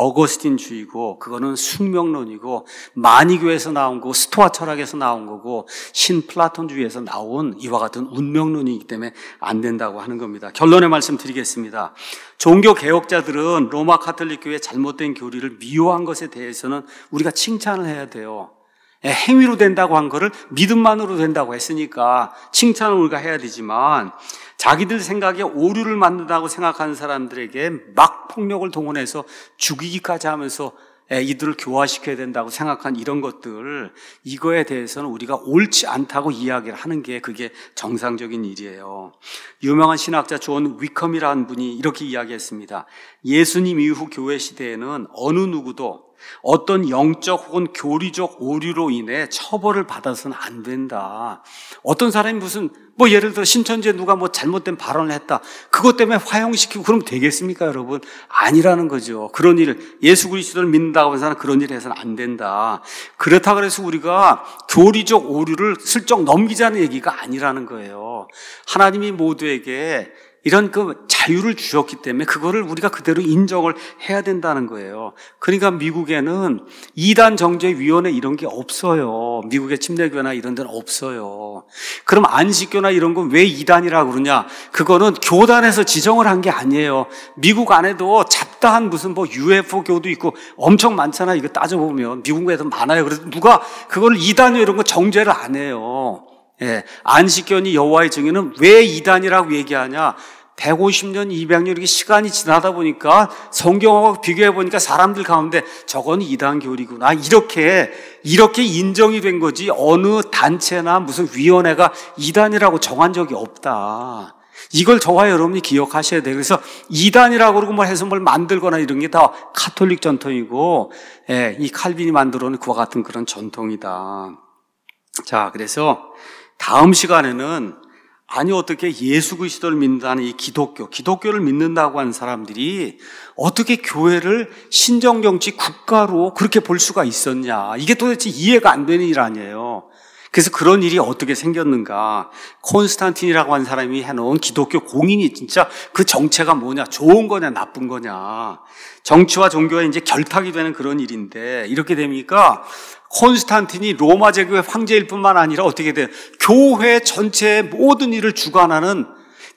어거스틴주의고, 그거는 숙명론이고, 마니교에서 나온 거고, 스토아 철학에서 나온 거고, 신플라톤주의에서 나온 이와 같은 운명론이기 때문에 안 된다고 하는 겁니다. 결론의 말씀 드리겠습니다. 종교 개혁자들은 로마 카톨릭 교회의 잘못된 교리를 미워한 것에 대해서는 우리가 칭찬을 해야 돼요. 행위로 된다고 한 거를 믿음만으로 된다고 했으니까 칭찬을 우리가 해야 되지만, 자기들 생각에 오류를 만든다고 생각하는 사람들에게 막 폭력을 동원해서 죽이기까지 하면서 이들을 교화시켜야 된다고 생각한 이런 것들, 이거에 대해서는 우리가 옳지 않다고 이야기를 하는 게 그게 정상적인 일이에요. 유명한 신학자 존 위컴이라는 분이 이렇게 이야기했습니다. 예수님 이후 교회 시대에는 어느 누구도 어떤 영적 혹은 교리적 오류로 인해 처벌을 받아서는 안 된다. 어떤 사람이 무슨 예를 들어 신천지에 누가 잘못된 발언을 했다. 그것 때문에 화형시키고 그러면 되겠습니까, 여러분? 아니라는 거죠. 그런 일을, 예수 그리스도를 믿는다고 하는 사람은 그런 일을 해서는 안 된다. 그렇다 그래서 우리가 교리적 오류를 슬쩍 넘기자는 얘기가 아니라는 거예요. 하나님이 모두에게 이런 자유를 주셨기 때문에 그거를 우리가 그대로 인정을 해야 된다는 거예요. 그러니까 미국에는 이단 정죄위원회 이런 게 없어요. 미국의 침례교회나 이런 데는 없어요. 그럼 안식교나 이런 건 왜 이단이라고 그러냐? 그거는 교단에서 지정을 한 게 아니에요. 미국 안에도 잡다한 무슨 UFO 교도 있고 엄청 많잖아요. 이거 따져보면 미국에도 많아요. 그래서 누가 그걸 이단이요 이런 거 정죄를 안 해요. 안식교니 여호와의 증인은 왜 이단이라고 얘기하냐? 150년, 200년 이렇게 시간이 지나다 보니까 성경하고 비교해 보니까 사람들 가운데 저건 이단 교리구나. 이렇게 인정이 된 거지 어느 단체나 무슨 위원회가 이단이라고 정한 적이 없다. 이걸 저와 여러분이 기억하셔야 돼요. 그래서 이단이라고 그러고 해서 뭘 만들거나 이런 게 다 카톨릭 전통이고, 이 칼빈이 만들어 놓은 그와 같은 그런 전통이다. 자, 그래서 다음 시간에는 어떻게 예수 그리스도를 믿는다는 이 기독교를 믿는다고 하는 사람들이 어떻게 교회를 신정정치 국가로 그렇게 볼 수가 있었냐. 이게 도대체 이해가 안 되는 일 아니에요. 그래서 그런 일이 어떻게 생겼는가. 콘스탄틴이라고 하는 사람이 해놓은 기독교 공인이 진짜 그 정체가 뭐냐. 좋은 거냐 나쁜 거냐. 정치와 종교가 이제 결탁이 되는 그런 일인데, 이렇게 되니까 콘스탄틴이 로마 제국의 황제일 뿐만 아니라 어떻게 돼요? 교회 전체의 모든 일을 주관하는,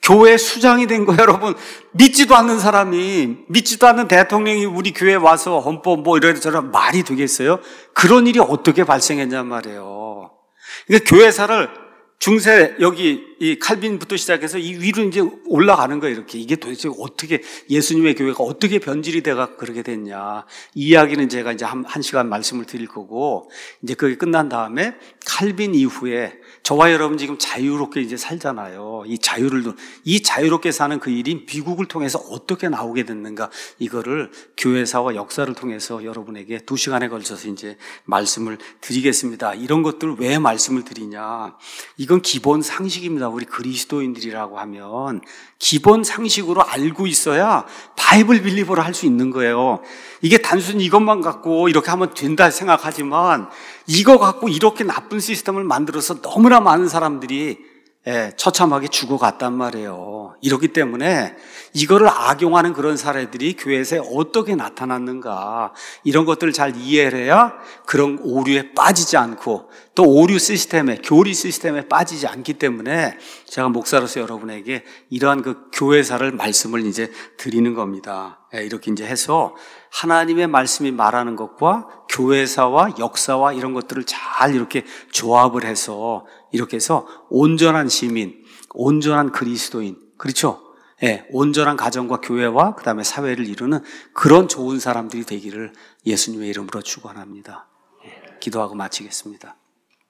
교회 수장이 된 거예요, 여러분. 믿지도 않는 사람이, 믿지도 않는 대통령이 우리 교회에 와서 헌법 뭐 이래저래 말이 되겠어요? 그런 일이 어떻게 발생했냔 말이에요. 그러니까 교회사를 중세, 여기 이 칼빈부터 시작해서 이 위로 이제 올라가는 거예요, 이렇게. 이게 도대체 어떻게, 예수님의 교회가 어떻게 변질이 돼가 그렇게 됐냐. 이 이야기는 제가 이제 한 시간 말씀을 드릴 거고, 이제 그게 끝난 다음에 칼빈 이후에 저와 여러분 지금 자유롭게 이제 살잖아요. 이 자유롭게 사는 그 일이 미국을 통해서 어떻게 나오게 됐는가. 이거를 교회사와 역사를 통해서 여러분에게 2시간에 걸쳐서 이제 말씀을 드리겠습니다. 이런 것들을 왜 말씀을 드리냐. 이건 기본 상식입니다. 우리 그리스도인들이라고 하면 기본 상식으로 알고 있어야 바이블 빌리버를 할 수 있는 거예요. 이게 단순히 이것만 갖고 이렇게 하면 된다 생각하지만 이거 갖고 이렇게 나쁜 시스템을 만들어서 너무나 많은 사람들이 처참하게 죽어갔단 말이에요. 이렇기 때문에 이거를 악용하는 그런 사례들이 교회에서 어떻게 나타났는가, 이런 것들을 잘 이해를 해야 그런 오류에 빠지지 않고 또 오류 시스템에, 교리 시스템에 빠지지 않기 때문에 제가 목사로서 여러분에게 이러한 그 교회사를 말씀을 이제 드리는 겁니다. 이렇게 이제 해서 하나님의 말씀이 말하는 것과 교회사와 역사와 이런 것들을 잘 이렇게 조합을 해서 이렇게 해서 온전한 시민, 온전한 그리스도인, 그렇죠? 온전한 가정과 교회와 그 다음에 사회를 이루는 그런 좋은 사람들이 되기를 예수님의 이름으로 축원합니다. 기도하고 마치겠습니다.